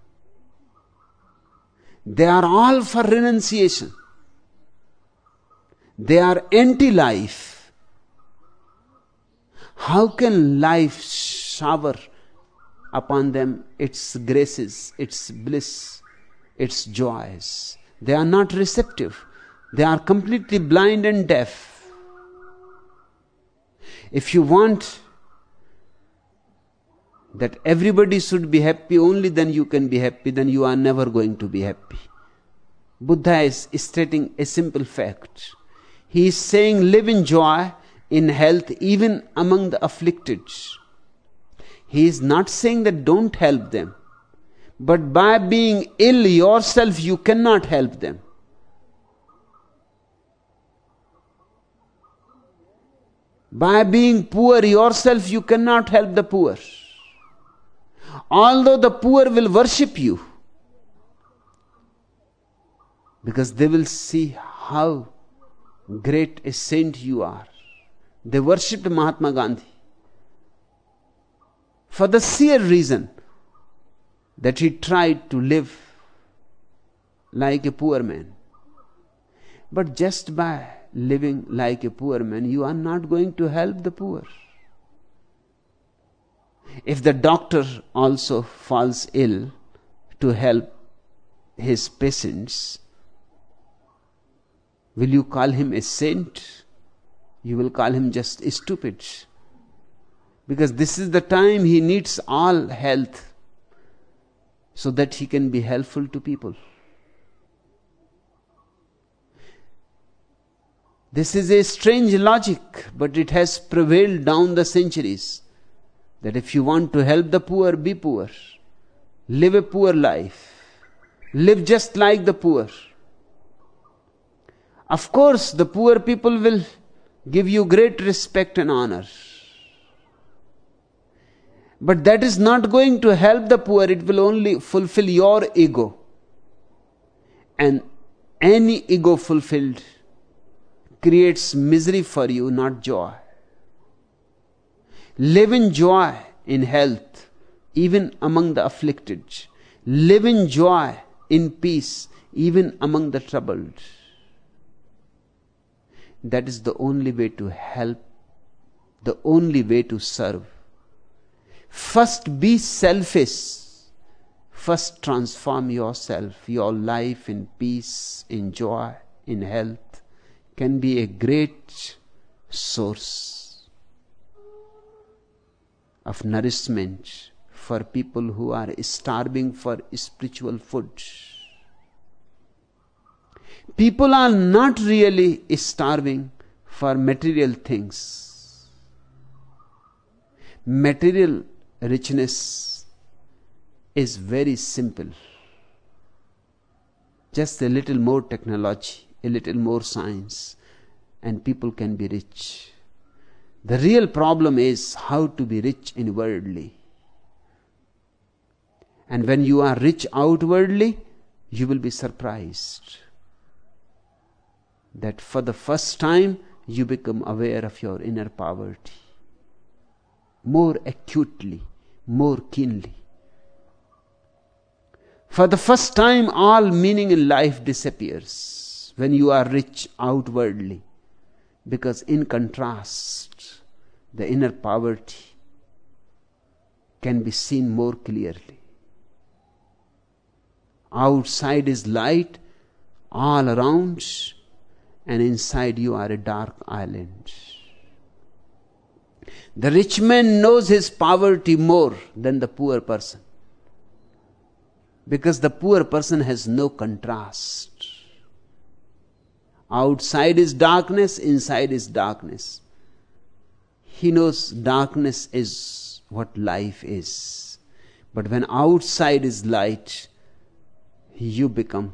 They are all for renunciation. They are anti-life. How can life shower upon them its graces, its bliss, its joys? They are not receptive. They are completely blind and deaf. If you want that everybody should be happy, only then you can be happy, then you are never going to be happy. Buddha is stating a simple fact. He is saying live in joy, in health, even among the afflicted. He is not saying that don't help them, but by being ill yourself, you cannot help them. By being poor yourself, you cannot help the poor. Although the poor will worship you, because they will see how great a saint you are. They worshipped Mahatma Gandhi for the sheer reason that he tried to live like a poor man. But just by living like a poor man, you are not going to help the poor. If the doctor also falls ill to help his patients, will you call him a saint? You will call him just stupid. Because this is the time he needs all health so that he can be helpful to people. This is a strange logic, but it has prevailed down the centuries. That if you want to help the poor, be poor. Live a poor life. Live just like the poor. Of course, the poor people will give you great respect and honor. But that is not going to help the poor. It will only fulfill your ego. And any ego fulfilled creates misery for you, not joy. Live in joy in health, even among the afflicted. Live in joy in peace, even among the troubled. That is the only way to help, the only way to serve. First be selfish. First transform yourself. Your life in peace, in joy, in health can be a great source of nourishment for people who are starving for spiritual food. People are not really starving for material things. Material richness is very simple. Just a little more technology, a little more science, and people can be rich. The real problem is how to be rich inwardly. And when you are rich outwardly, you will be surprised that for the first time you become aware of your inner poverty. More acutely, more keenly. For the first time, all meaning in life disappears when you are rich outwardly, because in contrast, the inner poverty can be seen more clearly. Outside is light all around, and inside you are a dark island. The rich man knows his poverty more than the poor person, because the poor person has no contrast. Outside is darkness, inside is darkness. He knows darkness is what life is. But when outside is light, you become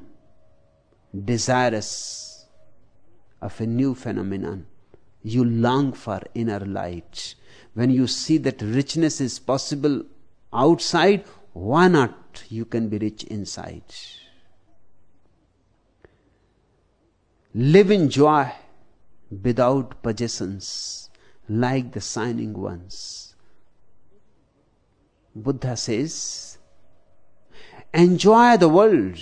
desirous of a new phenomenon. You long for inner light. When you see that richness is possible outside, why not? You can be rich inside. Live in joy without possessions, like the shining ones. Buddha says, enjoy the world.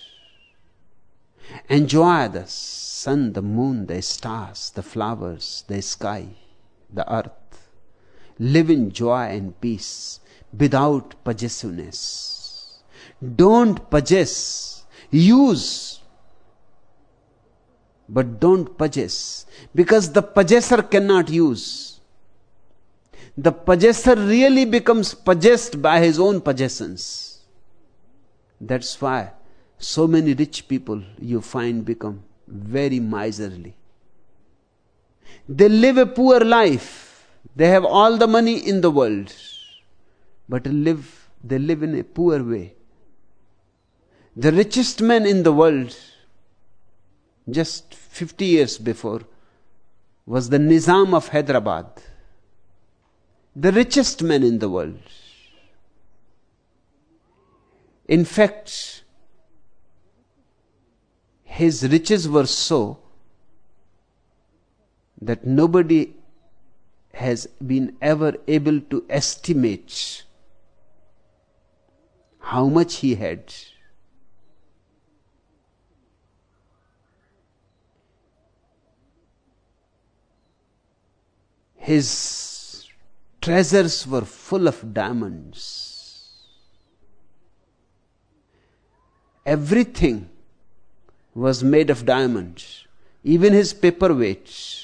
Enjoy the sun, the moon, the stars, the flowers, the sky, the earth. Live in joy and peace without possessiveness. Don't possess. Use, but don't possess, because the possessor cannot use. The possessor really becomes possessed by his own possessions. That's why so many rich people you find become very miserly. They live a poor life. They have all the money in the world, but they live in a poor way. The richest man in the world, just 50 years before, was the Nizam of Hyderabad. The richest man in the world. In fact, his riches were so that nobody has been ever able to estimate how much he had. His treasures were full of diamonds. Everything was made of diamonds, even his paperweights.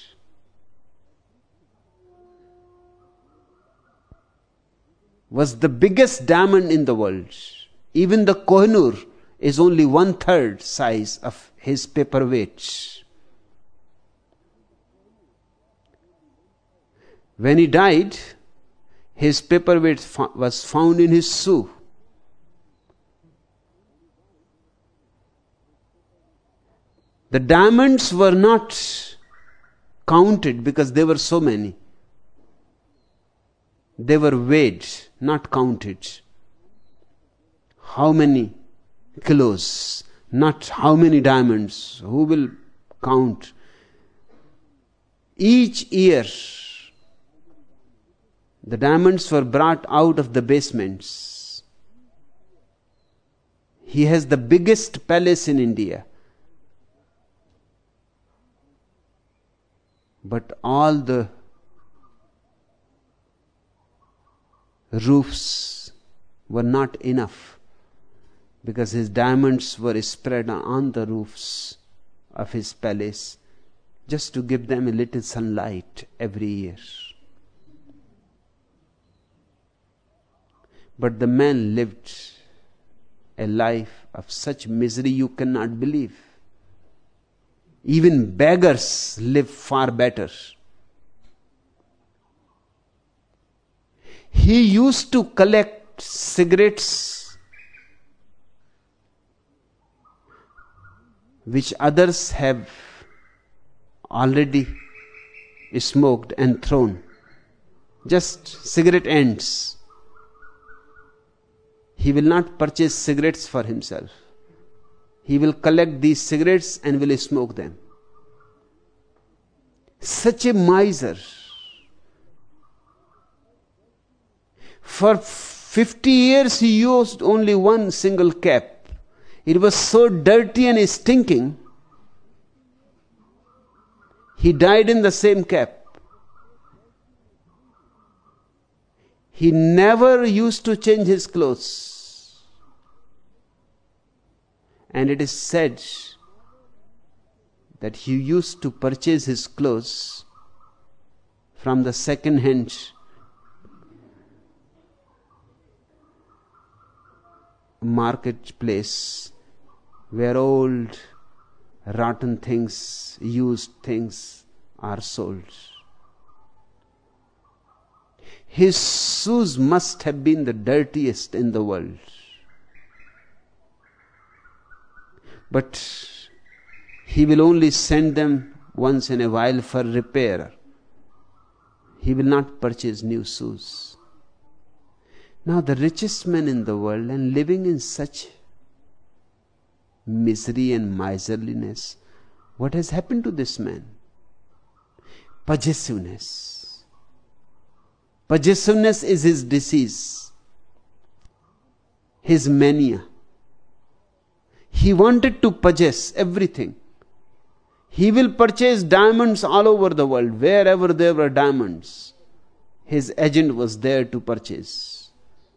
Was the biggest diamond in the world. Even the Kohinoor is only 1/3 size of his paperweights. When he died, his paperweight was found in his shoe. The diamonds were not counted because there were so many. They were weighed, not counted. How many kilos, not how many diamonds. Who will count? Each year, the diamonds were brought out of the basements. He has the biggest palace in India. But all the roofs were not enough because his diamonds were spread on the roofs of his palace just to give them a little sunlight every year. But the man lived a life of such misery you cannot believe. Even beggars live far better. He used to collect cigarettes which others have already smoked and thrown. Just cigarette ends. He will not purchase cigarettes for himself. He will collect these cigarettes and will smoke them. Such a miser. For 50 years he used only one single cap. It was so dirty and stinking, he died in the same cap. He never used to change his clothes. And it is said that he used to purchase his clothes from the second-hand marketplace where old, rotten things, used things are sold. His shoes must have been the dirtiest in the world. But he will only send them once in a while for repair. He will not purchase new shoes. Now the richest man in the world and living in such misery and miserliness, what has happened to this man? Possessiveness. Possessiveness is his disease, his mania. He wanted to possess everything. He will purchase diamonds all over the world. Wherever there were diamonds, his agent was there to purchase.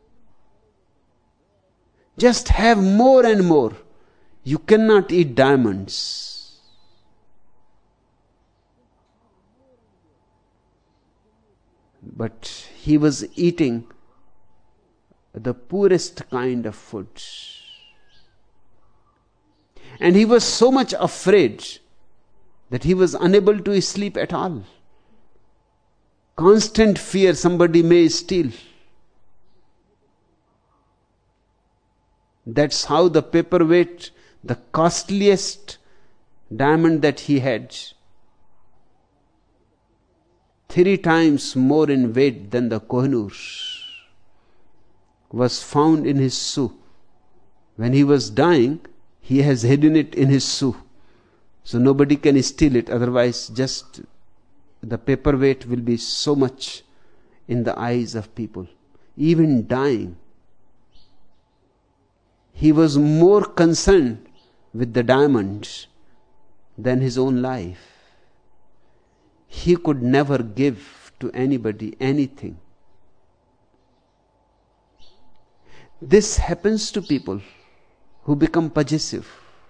Just have more and more. You cannot eat diamonds. But he was eating the poorest kind of food. And he was so much afraid that he was unable to sleep at all. Constant fear somebody may steal. That's how the paperweight, the costliest diamond that he had, 3 times more in weight than the Kohinoor, was found in his shoe. When he was dying, he has hidden it in his shoe. So nobody can steal it, otherwise just the paperweight will be so much in the eyes of people. Even dying, he was more concerned with the diamond than his own life. He could never give to anybody anything. This happens to people who become possessive.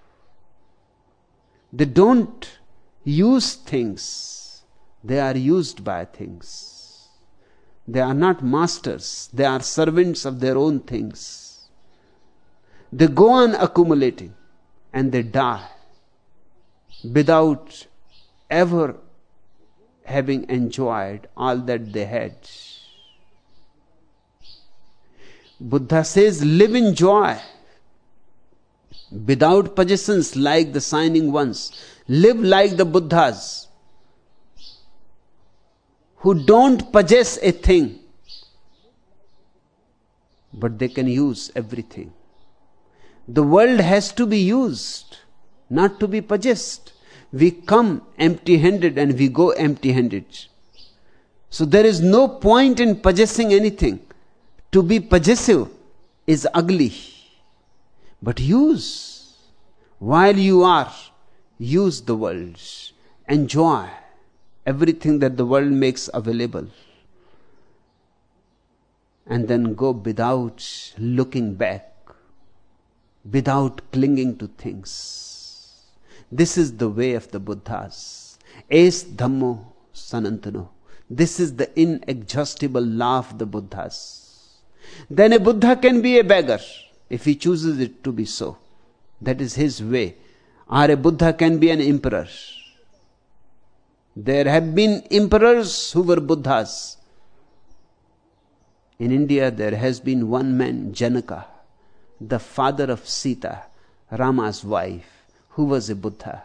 They don't use things, they are used by things. They are not masters, they are servants of their own things. They go on accumulating and they die without ever having enjoyed all that they had. Buddha says, live in joy, without possessions like the shining ones. Live like the Buddhas, who don't possess a thing, but they can use everything. The world has to be used, not to be possessed. We come empty-handed and we go empty-handed. So there is no point in possessing anything. To be possessive is ugly. But use. While you are, use the world. Enjoy everything that the world makes available. And then go without looking back, without clinging to things. This is the way of the Buddhas. Es Dhammo Sanantano. This is the inexhaustible law of the Buddhas. Then a Buddha can be a beggar if he chooses it to be so. That is his way. Or a Buddha can be an emperor. There have been emperors who were Buddhas. In India there has been one man, Janaka, the father of Sita, Rama's wife, who was a Buddha.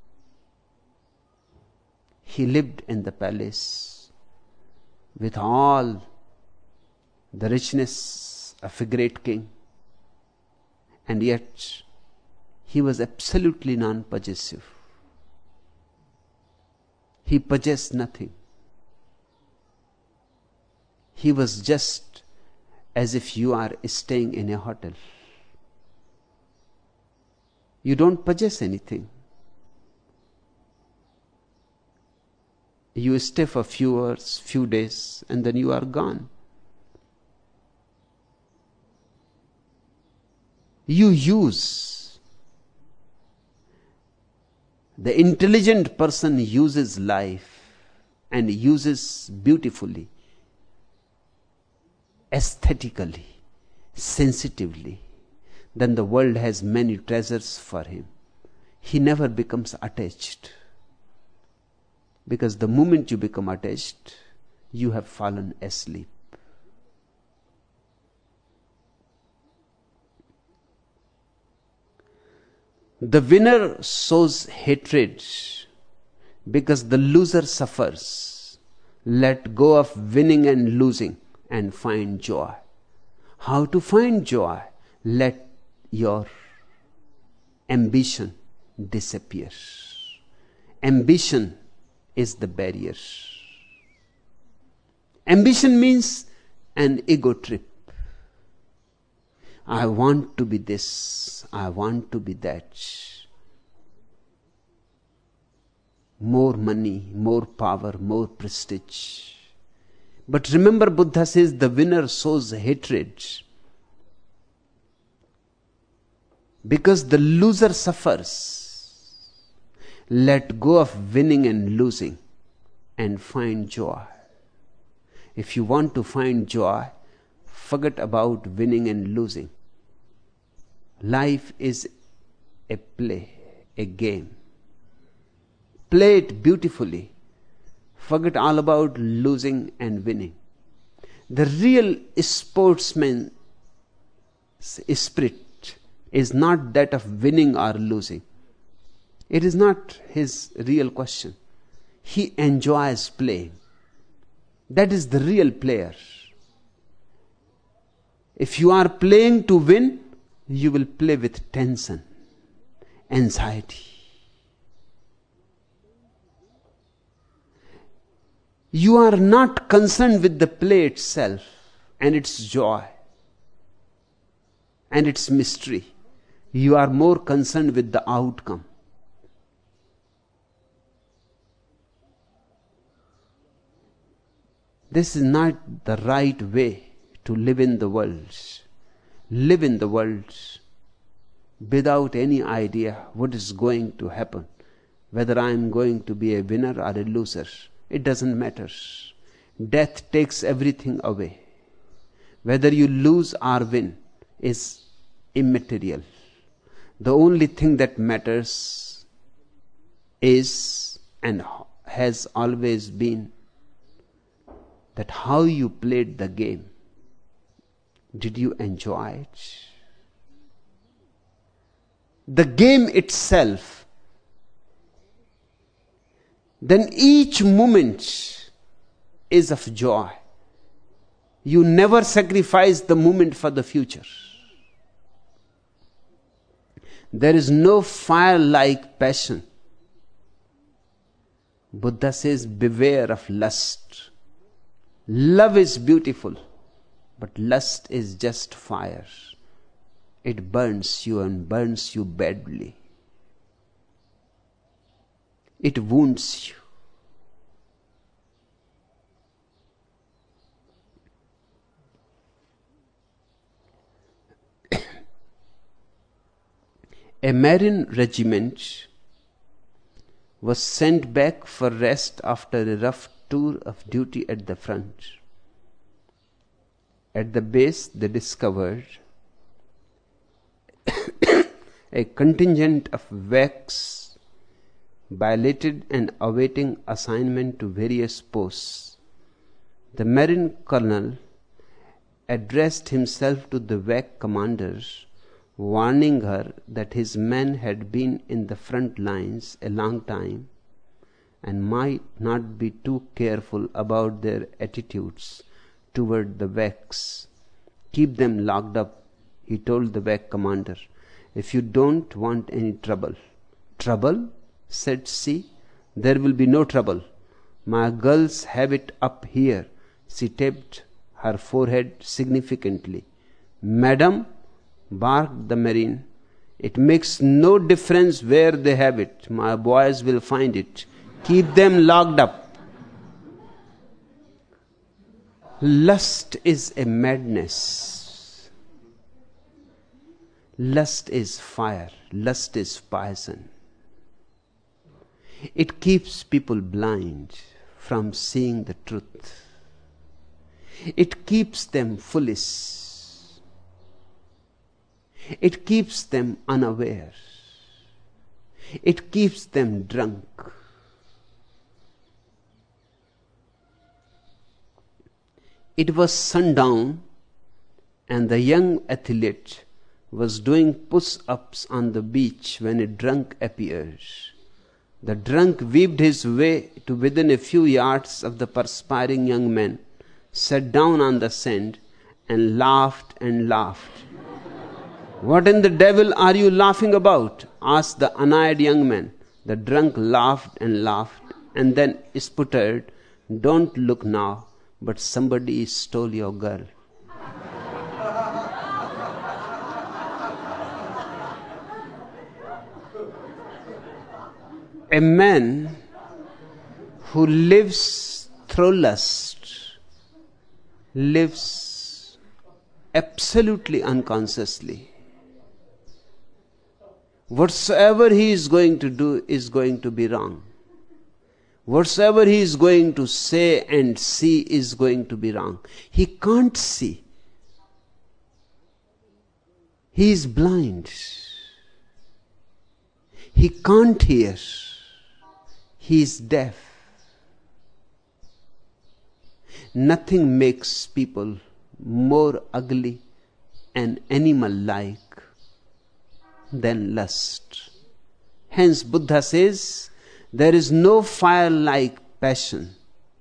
He lived in the palace with all the richness of a great king, and yet he was absolutely non-possessive. He possessed nothing. He was just as if you are staying in a hotel. You don't possess anything. You stay for few hours, few days, and then you are gone. You use. The intelligent person uses life and uses beautifully, aesthetically, sensitively. Then the world has many treasures for him. He never becomes attached. Because the moment you become attached, you have fallen asleep. The winner sows hatred because the loser suffers. Let go of winning and losing and find joy. How to find joy? Let your ambition disappear. Ambition is the barrier. Ambition means an ego trip. I want to be this, I want to be that. More money, more power, more prestige. But remember, Buddha says the winner sows hatred. Because the loser suffers. Let go of winning and losing and find joy. If you want to find joy, forget about winning and losing. Life is a play, a game. Play it beautifully. Forget all about losing and winning. The real sportsman's spirit is not that of winning or losing. It is not his real question. He enjoys playing. That is the real player. If you are playing to win, you will play with tension, anxiety. You are not concerned with the play itself and its joy and its mystery. You are more concerned with the outcome. This is not the right way to live in the world. Live in the world without any idea what is going to happen, whether I am going to be a winner or a loser. It doesn't matter. Death takes everything away. Whether you lose or win is immaterial. The only thing that matters is and has always been that how you played the game. Did you enjoy it? The game itself, then each moment is of joy. You never sacrifice the moment for the future. There is no fire-like passion. Buddha says, beware of lust. Love is beautiful, but lust is just fire. It burns you and burns you badly. It wounds you. A marine regiment was sent back for rest after a rough tour of duty at the front. At the base, they discovered a contingent of WACs billeted and awaiting assignment to various posts. The Marine Colonel addressed himself to the WAC commander, warning her that his men had been in the front lines a long time and might not be too careful about their attitudes toward the WACs. Keep them locked up, he told the WAC commander, if you don't want any trouble. Trouble? Said she. There will be no trouble. My girls have it up here. She tapped her forehead significantly. Madam, barked the Marine, it makes no difference where they have it. My boys will find it. Keep them locked up. Lust is a madness. Lust is fire. Lust is poison. It keeps people blind from seeing the truth. It keeps them foolish. It keeps them unaware. It keeps them drunk. It was sundown, and the young athlete was doing push-ups on the beach when a drunk appeared. The drunk weaved his way to within a few yards of the perspiring young man, sat down on the sand, and laughed and laughed. What in the devil are you laughing about? Asked the annoyed young man. The drunk laughed and then sputtered, Don't look now, but somebody stole your girl. A man who lives through lust lives absolutely unconsciously. Whatsoever he is going to do is going to be wrong. Whatsoever he is going to say and see is going to be wrong. He can't see. He is blind. He can't hear. He is deaf. Nothing makes people more ugly and animal-like than lust. Hence Buddha says, there is no fire like passion,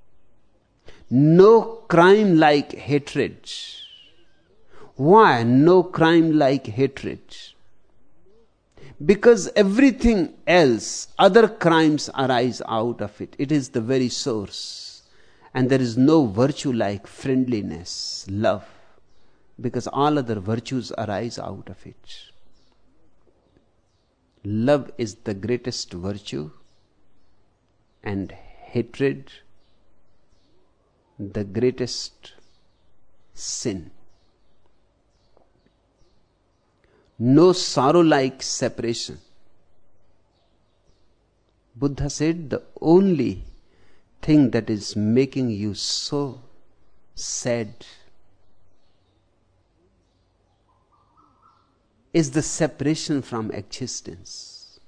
no crime like hatred. Why no crime like hatred? Because everything else, other crimes arise out of it. It is the very source. And there is no virtue like friendliness, love, because all other virtues arise out of it. Love is the greatest virtue, and hatred the greatest sin. No sorrow like separation. Buddha said the only thing that is making you so sad is the separation from existence.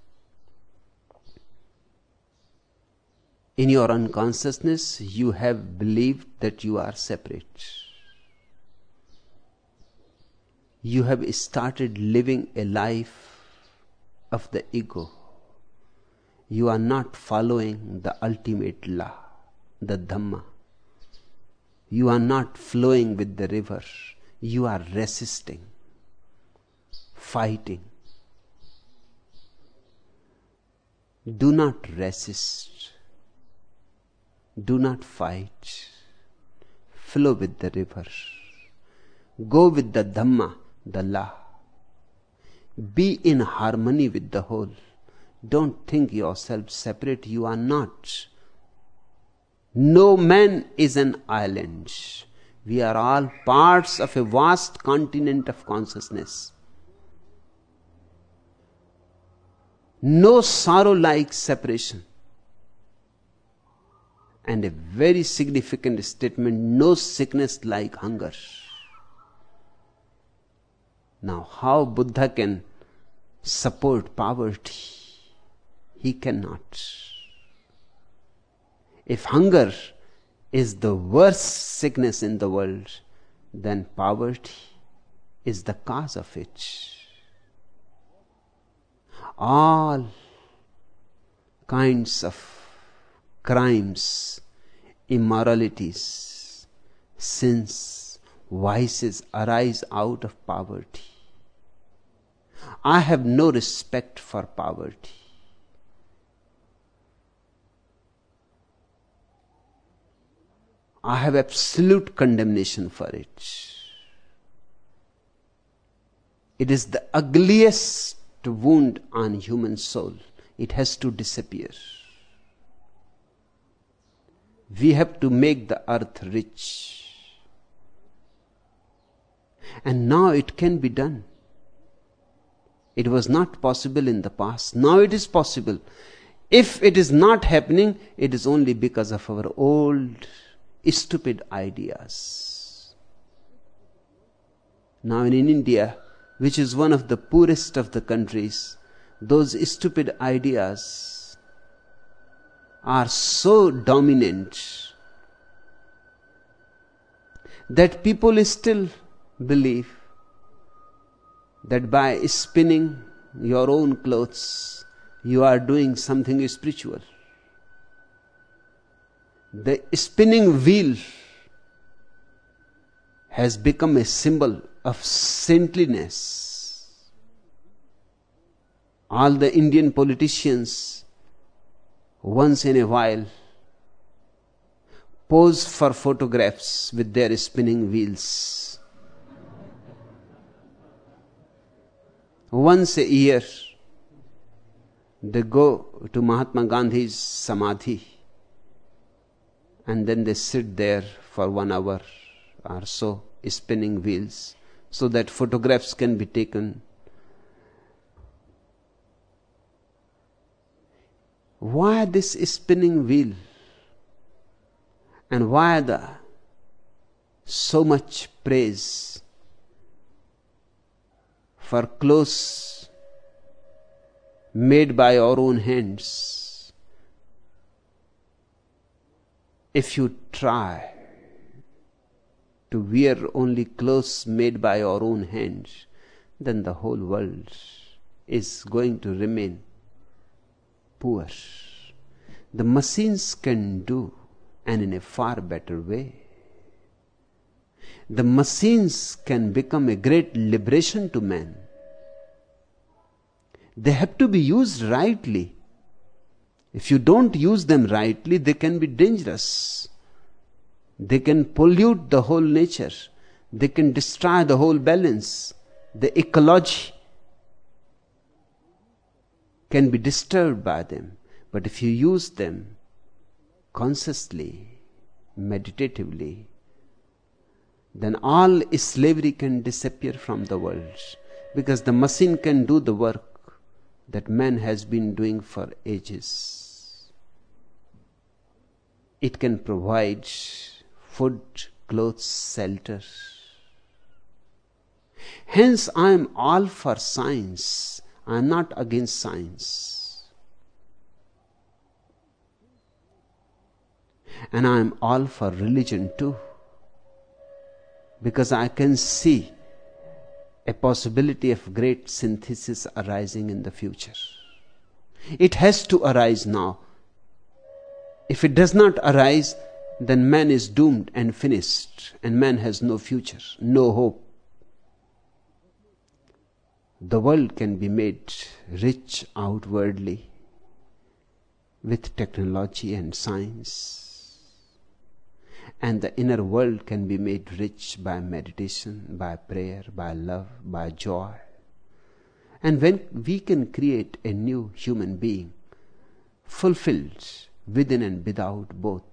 In your unconsciousness, you have believed that you are separate. You have started living a life of the ego. You are not following the ultimate law, the Dhamma. You are not flowing with the river. You are resisting, fighting. Do not resist. Do not fight. Flow with the river. Go with the Dhamma, the law. Be in harmony with the whole. Don't think yourself separate. You are not. No man is an island. We are all parts of a vast continent of consciousness. No sorrow like separation. And a very significant statement, no sickness like hunger. Now, how Buddha can support poverty? He cannot. If hunger is the worst sickness in the world, then poverty is the cause of it. All kinds of crimes, immoralities, sins, vices arise out of poverty. I have no respect for poverty. I have absolute condemnation for it. It is the ugliest wound on human soul. It has to disappear. We have to make the earth rich. And now it can be done. It was not possible in the past. Now it is possible. If it is not happening, it is only because of our old, stupid ideas. Now in India, which is one of the poorest of the countries, those stupid ideas are so dominant that people still believe that by spinning your own clothes, you are doing something spiritual. The spinning wheel has become a symbol of saintliness. All the Indian politicians once in a while pose for photographs with their spinning wheels. Once a year, they go to Mahatma Gandhi's Samadhi and then they sit there for 1 hour or so, spinning wheels, so that photographs can be taken. Why this spinning wheel? And why so much praise for clothes made by our own hands? If you try wear only clothes made by our own hands, then the whole world is going to remain poor. The machines can do, and in a far better way. The machines can become a great liberation to man. They have to be used rightly. If you don't use them rightly, they can be dangerous. They can pollute the whole nature. They can destroy the whole balance. The ecology can be disturbed by them. But if you use them consciously, meditatively, then all slavery can disappear from the world, because the machine can do the work that man has been doing for ages. It can provide food, clothes, shelter. Hence, I am all for science. I am not against science. And I am all for religion too, because I can see a possibility of great synthesis arising in the future. It has to arise now. If it does not arise, then man is doomed and finished, and man has no future, no hope. The world can be made rich outwardly with technology and science, and the inner world can be made rich by meditation, by prayer, by love, by joy. And when we can create a new human being, fulfilled within and without both.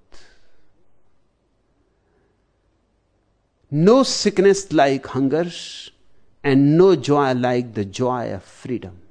No sickness like hunger, and no joy like the joy of freedom.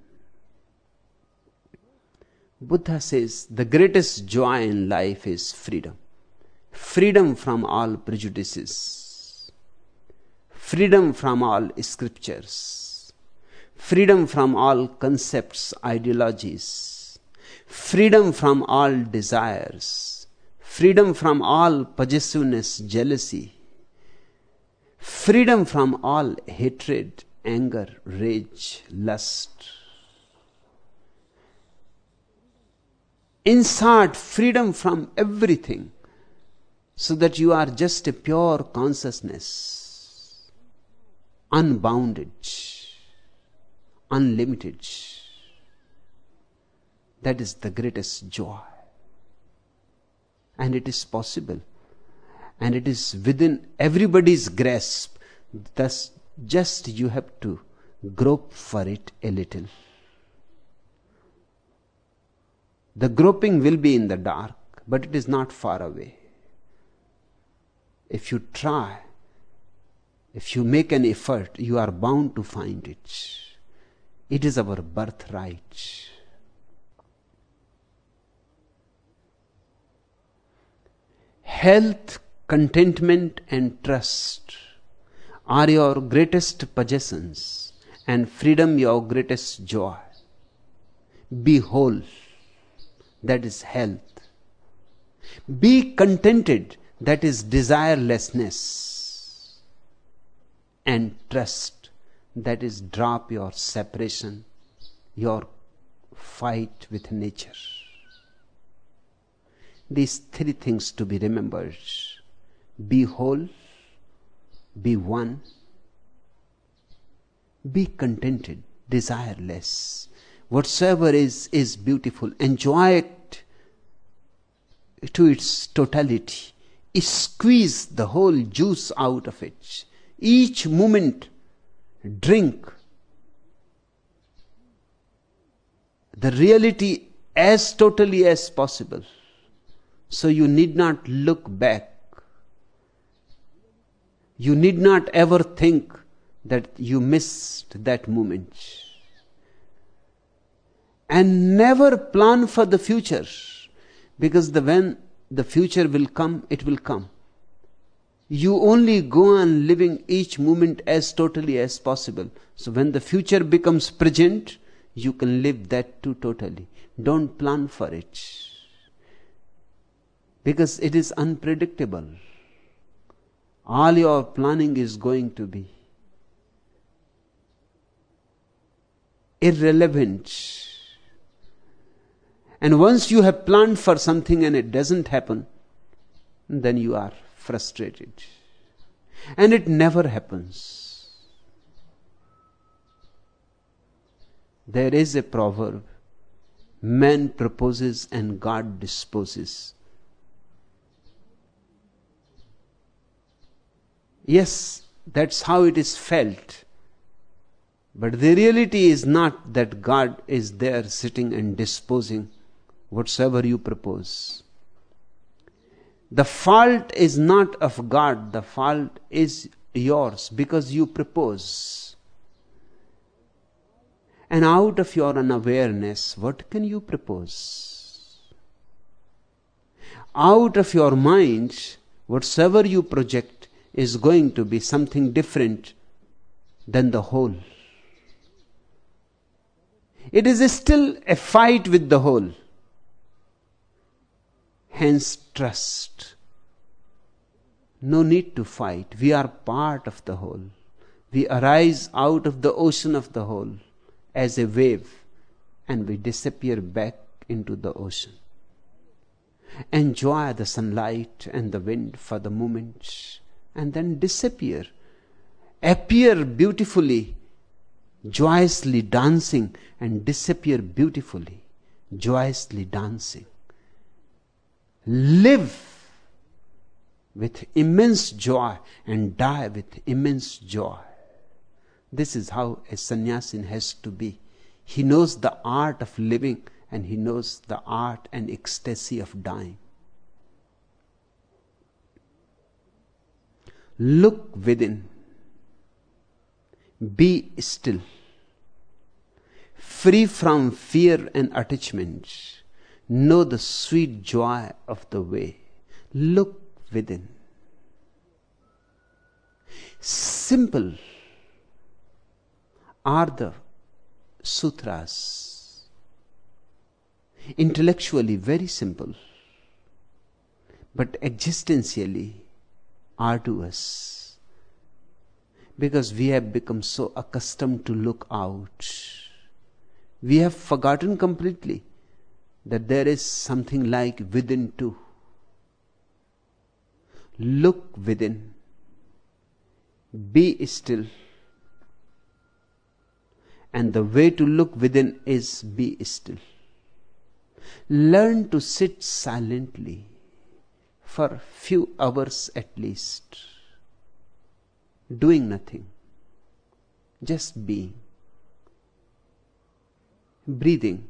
Buddha says the greatest joy in life is freedom. Freedom from all prejudices. Freedom from all scriptures. Freedom from all concepts, ideologies. Freedom from all desires. Freedom from all possessiveness, jealousy. Freedom from all hatred, anger, rage, lust. In short, freedom from everything, so that you are just a pure consciousness, unbounded, unlimited. That is the greatest joy. And it is possible. And it is within everybody's grasp. Thus, just you have to grope for it a little. The groping will be in the dark, but it is not far away. If you try, if you make an effort, you are bound to find it. It is our birthright. Health, contentment and trust are your greatest possessions, and freedom your greatest joy. Be whole, that is health. Be contented, that is desirelessness. And trust, that is drop your separation, your fight with nature. These three things to be remembered. Be whole, be one, be contented, desireless. Whatsoever is beautiful. Enjoy it to its totality. Squeeze the whole juice out of it. Each moment, drink the reality as totally as possible. So you need not look back. You need not ever think that you missed that moment. And never plan for the future, because when the future will come, it will come. You only go on living each moment as totally as possible. So when the future becomes present, you can live that too totally. Don't plan for it, because it is unpredictable. all your planning is going to be irrelevant. And once you have planned for something and it doesn't happen, then you are frustrated. And it never happens. There is a proverb, man proposes and God disposes. Yes, that's how it is felt. But the reality is not that God is there sitting and disposing whatsoever you propose. The fault is not of God, the fault is yours because you propose. And out of your unawareness, what can you propose? Out of your mind, whatsoever you project is going to be something different than the whole. It is still a fight with the whole. Hence, trust. No need to fight. We are part of the whole. We arise out of the ocean of the whole as a wave, and we disappear back into the ocean. Enjoy the sunlight and the wind for the moment, and then disappear. Appear beautifully, joyously dancing, and disappear beautifully, joyously dancing. Live with immense joy and die with immense joy. This is how a sannyasin has to be. He knows the art of living and he knows the art and ecstasy of dying. Look within. Be still. Free from fear and attachment. Know the sweet joy of the way. Look within. Simple are the sutras. Intellectually very simple, but existentially arduous. Because we have become so accustomed to look out. We have forgotten completely that there is something like within too. Look within. Be still. And the way to look within is be still. Learn to sit silently for few hours at least, doing nothing, just being, breathing,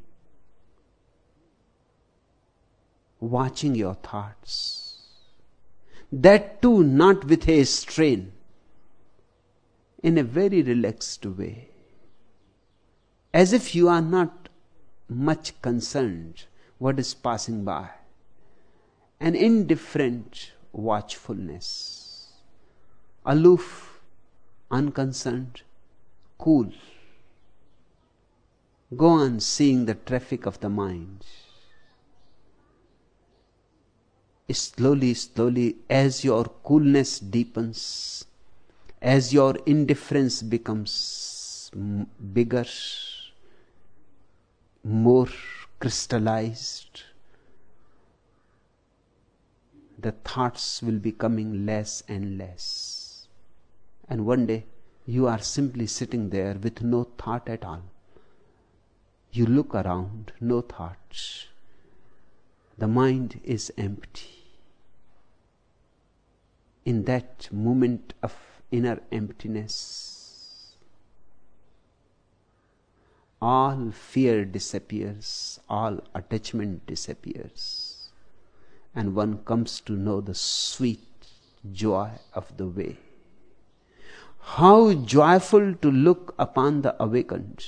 watching your thoughts. That too not with a strain, in a very relaxed way, as if you are not much concerned what is passing by. An indifferent watchfulness, aloof, unconcerned, cool. Go on seeing the traffic of the mind. Slowly, slowly, as your coolness deepens, as your indifference becomes bigger, more crystallized, the thoughts will be coming less and less. And one day, you are simply sitting there with no thought at all. You look around, no thoughts. The mind is empty. In that moment of inner emptiness, all fear disappears, all attachment disappears, and one comes to know the sweet joy of the way. How joyful to look upon the awakened.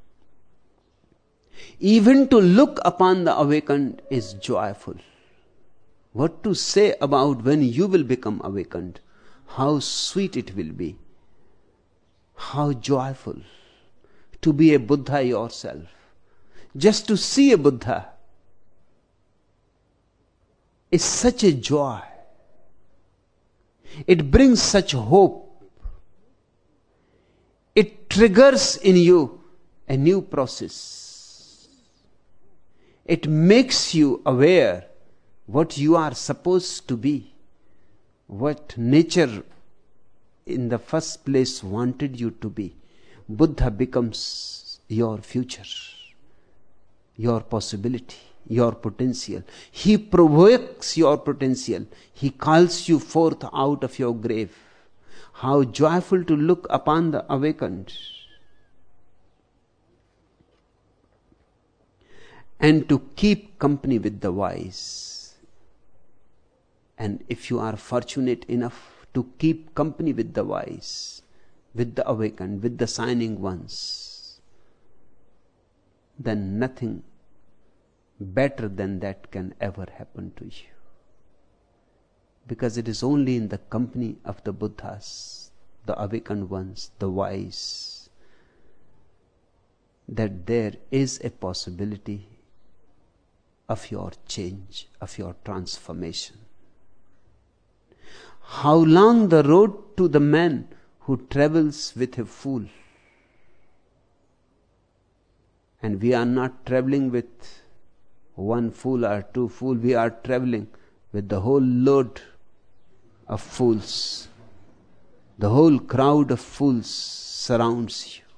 Even to look upon the awakened is joyful. What to say about when you will become awakened? How sweet it will be. How joyful to be a Buddha yourself. Just to see a Buddha is such a joy. It brings such hope. It triggers in you a new process. It makes you aware what you are supposed to be, what nature in the first place wanted you to be. Buddha becomes your future, your possibility, your potential. He provokes your potential. He calls you forth out of your grave. How joyful to look upon the awakened and to keep company with the wise. And if you are fortunate enough to keep company with the wise, with the awakened, with the shining ones, then nothing better than that can ever happen to you. Because it is only in the company of the Buddhas, the awakened ones, the wise, that there is a possibility of your change, of your transformation. How long the road to the man who travels with a fool? And we are not traveling with one fool or two fools, we are traveling with the whole load of fools. The whole crowd of fools surrounds you.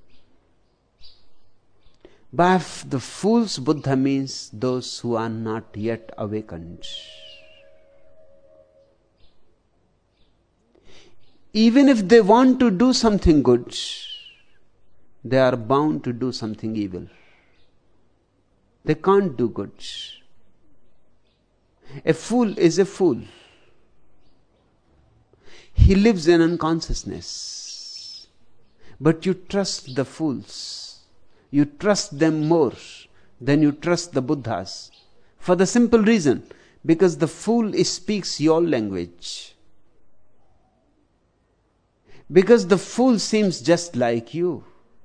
By the fools, Buddha means those who are not yet awakened. Even if they want to do something good, they are bound to do something evil. They can't do good. A fool is a fool. He lives in unconsciousness. But you trust the fools. You trust them more than you trust the Buddhas. For the simple reason, because the fool speaks your language. Because the fool seems just like you.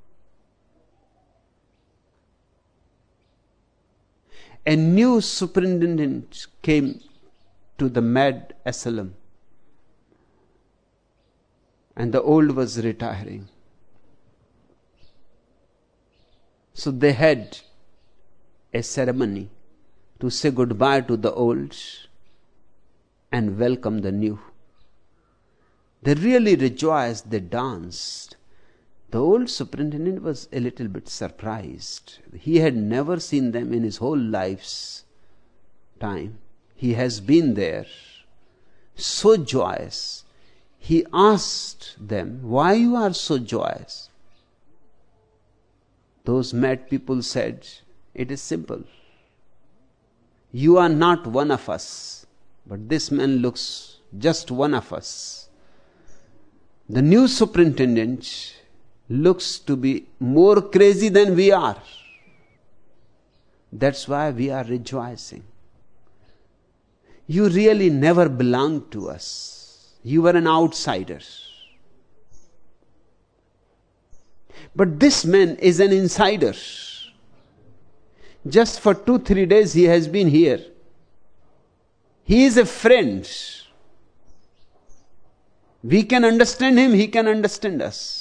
A new superintendent came to the mad asylum, and the old was retiring. So they had a ceremony to say goodbye to the old and welcome the new. They really rejoiced, they danced. The old superintendent was a little bit surprised. He had never seen them in his whole life's time. He has been there, so joyous. He asked them, "Why you are so joyous?" Those mad people said, "It is simple. You are not one of us, but this man looks just one of us. The new superintendent looks to be more crazy than we are. That's why we are rejoicing. You really never belonged to us. You were an outsider. But this man is an insider. Just for 2-3 days he has been here. He is a friend. We can understand him, he can understand us."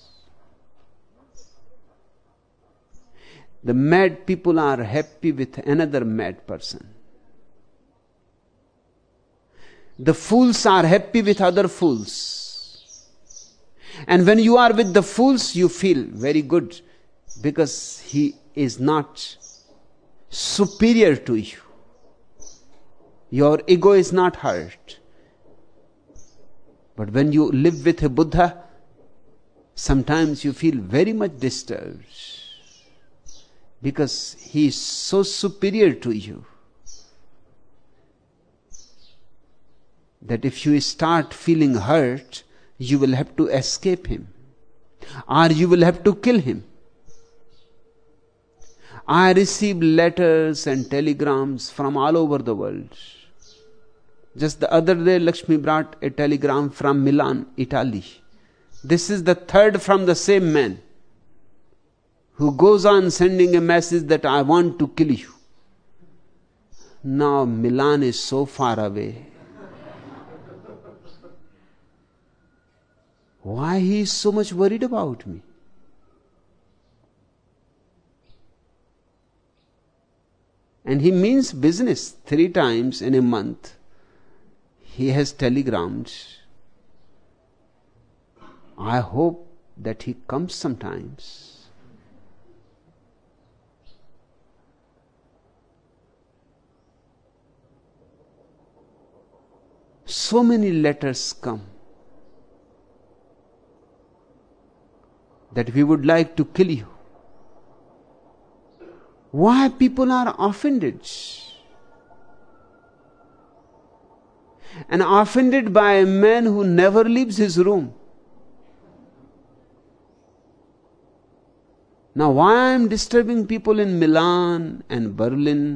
The mad people are happy with another mad person. The fools are happy with other fools. And when you are with the fools, you feel very good because he is not superior to you. Your ego is not hurt. But when you live with a Buddha, sometimes you feel very much disturbed because he is so superior to you that if you start feeling hurt, you will have to escape him, or you will have to kill him. I receive letters and telegrams from all over the world. Just the other day, Lakshmi brought a telegram from Milan, Italy. This is the third from the same man who goes on sending a message that I want to kill you. Now Milan is so far away. Why he is so much worried about me? And he means business. 3 times in a month he has telegrammed. I hope that he comes sometimes. So many letters come that we would like to kill you. Why people are offended? And offended by a man who never leaves his room. Now why I am disturbing people in Milan and Berlin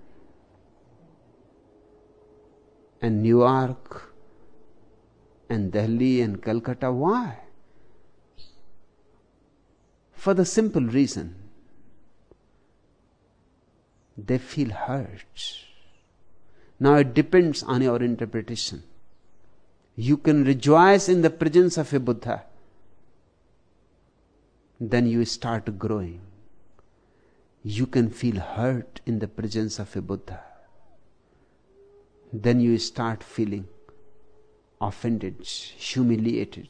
and New York and Delhi and Calcutta? Why? For the simple reason, they feel hurt. Now it depends on your interpretation. You can rejoice in the presence of a Buddha. Then you start growing. You can feel hurt in the presence of a Buddha. Then you start feeling offended, humiliated.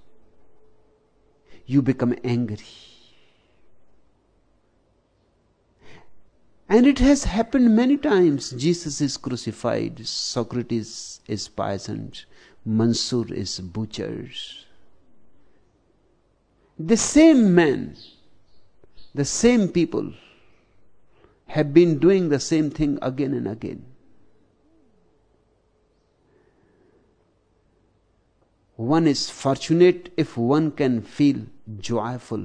You become angry. And it has happened many times. Jesus is crucified, Socrates is poisoned, Mansur is butchered. The same men, the same people have been doing the same thing again and again. One is fortunate if one can feel joyful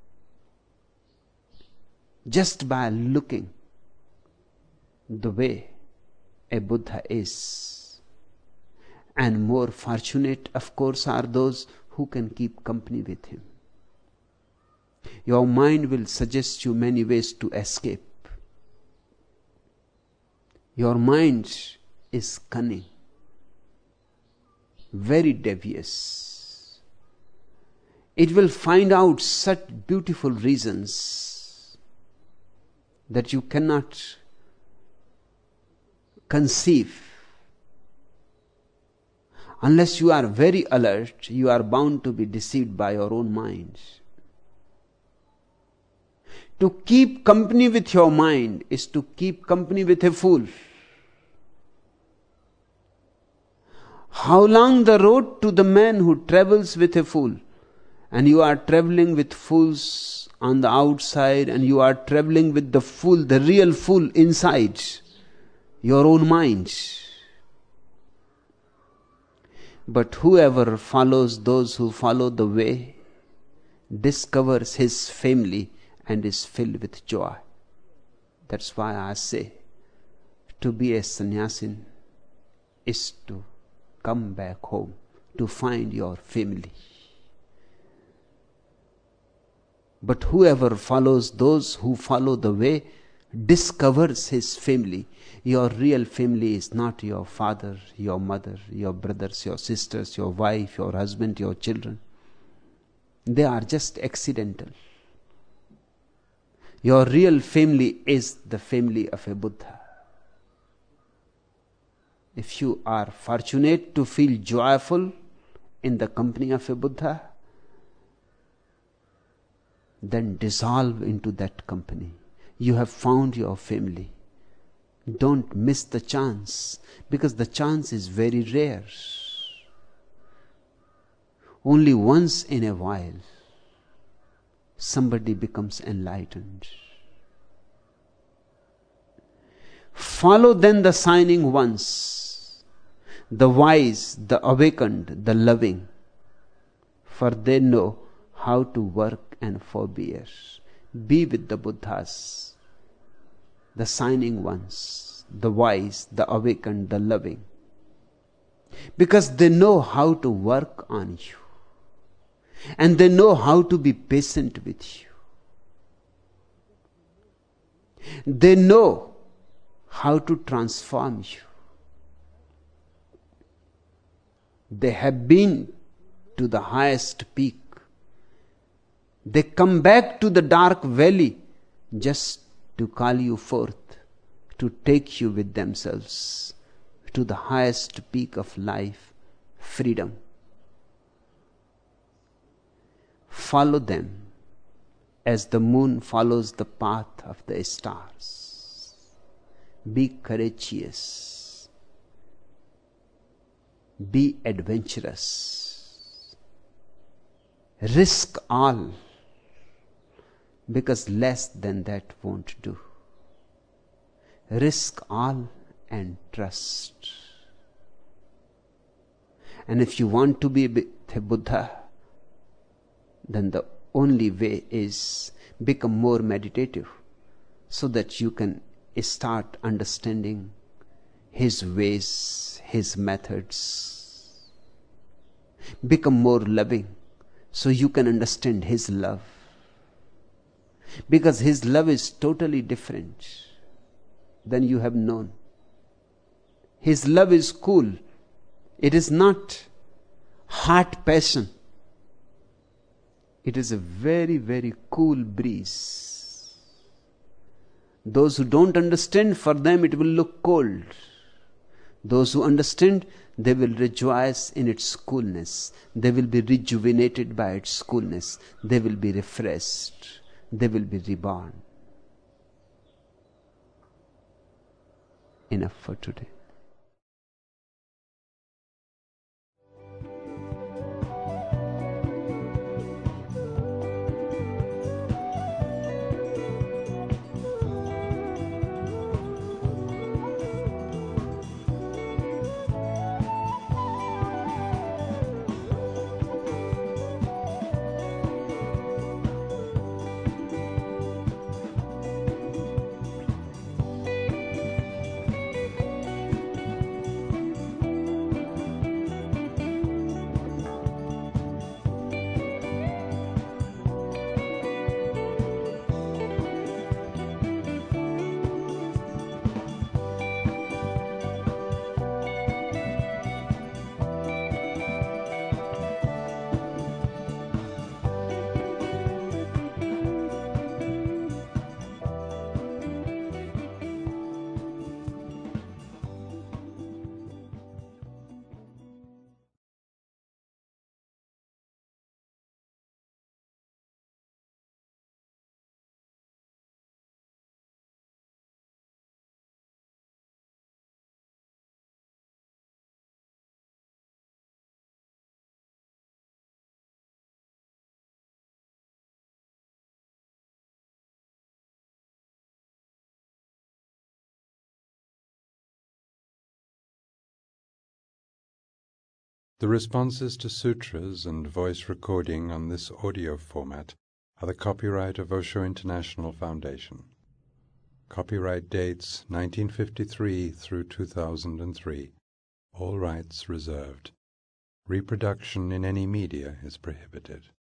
just by looking the way a Buddha is. And more fortunate, of course, are those who can keep company with him. Your mind will suggest you many ways to escape. Your mind is cunning, very devious. It will find out such beautiful reasons that you cannot conceive. Unless you are very alert, you are bound to be deceived by your own mind. To keep company with your mind is to keep company with a fool. How long the road to the man who travels with a fool? And you are traveling with fools on the outside, and you are traveling with the fool, the real fool inside your own mind. But whoever follows those who follow the way discovers his family and is filled with joy. That's why I say, to be a sannyasin is to come back home, to find your family. But whoever follows those who follow the way discovers his family. Your real family is not your father, your mother, your brothers, your sisters, your wife, your husband, your children. They are just accidental. Your real family is the family of a Buddha. If you are fortunate to feel joyful in the company of a Buddha, then dissolve into that company. You have found your family. Don't miss the chance, because the chance is very rare. Only once in a while somebody becomes enlightened. Follow then the shining ones, the wise, the awakened, the loving, for they know how to work and forbear. Be with the Buddhas, the shining ones, the wise, the awakened, the loving, because they know how to work on you, and they know how to be patient with you. They know how to transform you. They have been to the highest peak. They come back to the dark valley just to call you forth, to take you with themselves to the highest peak of life, freedom. Follow them as the moon follows the path of the stars. Be courageous. Be adventurous. Risk all, because less than that won't do. Risk all and trust. And if you want to be a Buddha, then the only way is become more meditative, so that you can start understanding his ways, his methods. Become more loving, so you can understand his love. Because his love is totally different than you have known. His love is cool. It is not heart passion. It is a very, very cool breeze. Those who don't understand, for them it will look cold. Those who understand, they will rejoice in its coolness. They will be rejuvenated by its coolness. They will be refreshed. They will be reborn. Enough for today. The responses to sutras and voice recording on this audio format are the copyright of Osho International Foundation. Copyright dates 1953 through 2003. All rights reserved. Reproduction in any media is prohibited.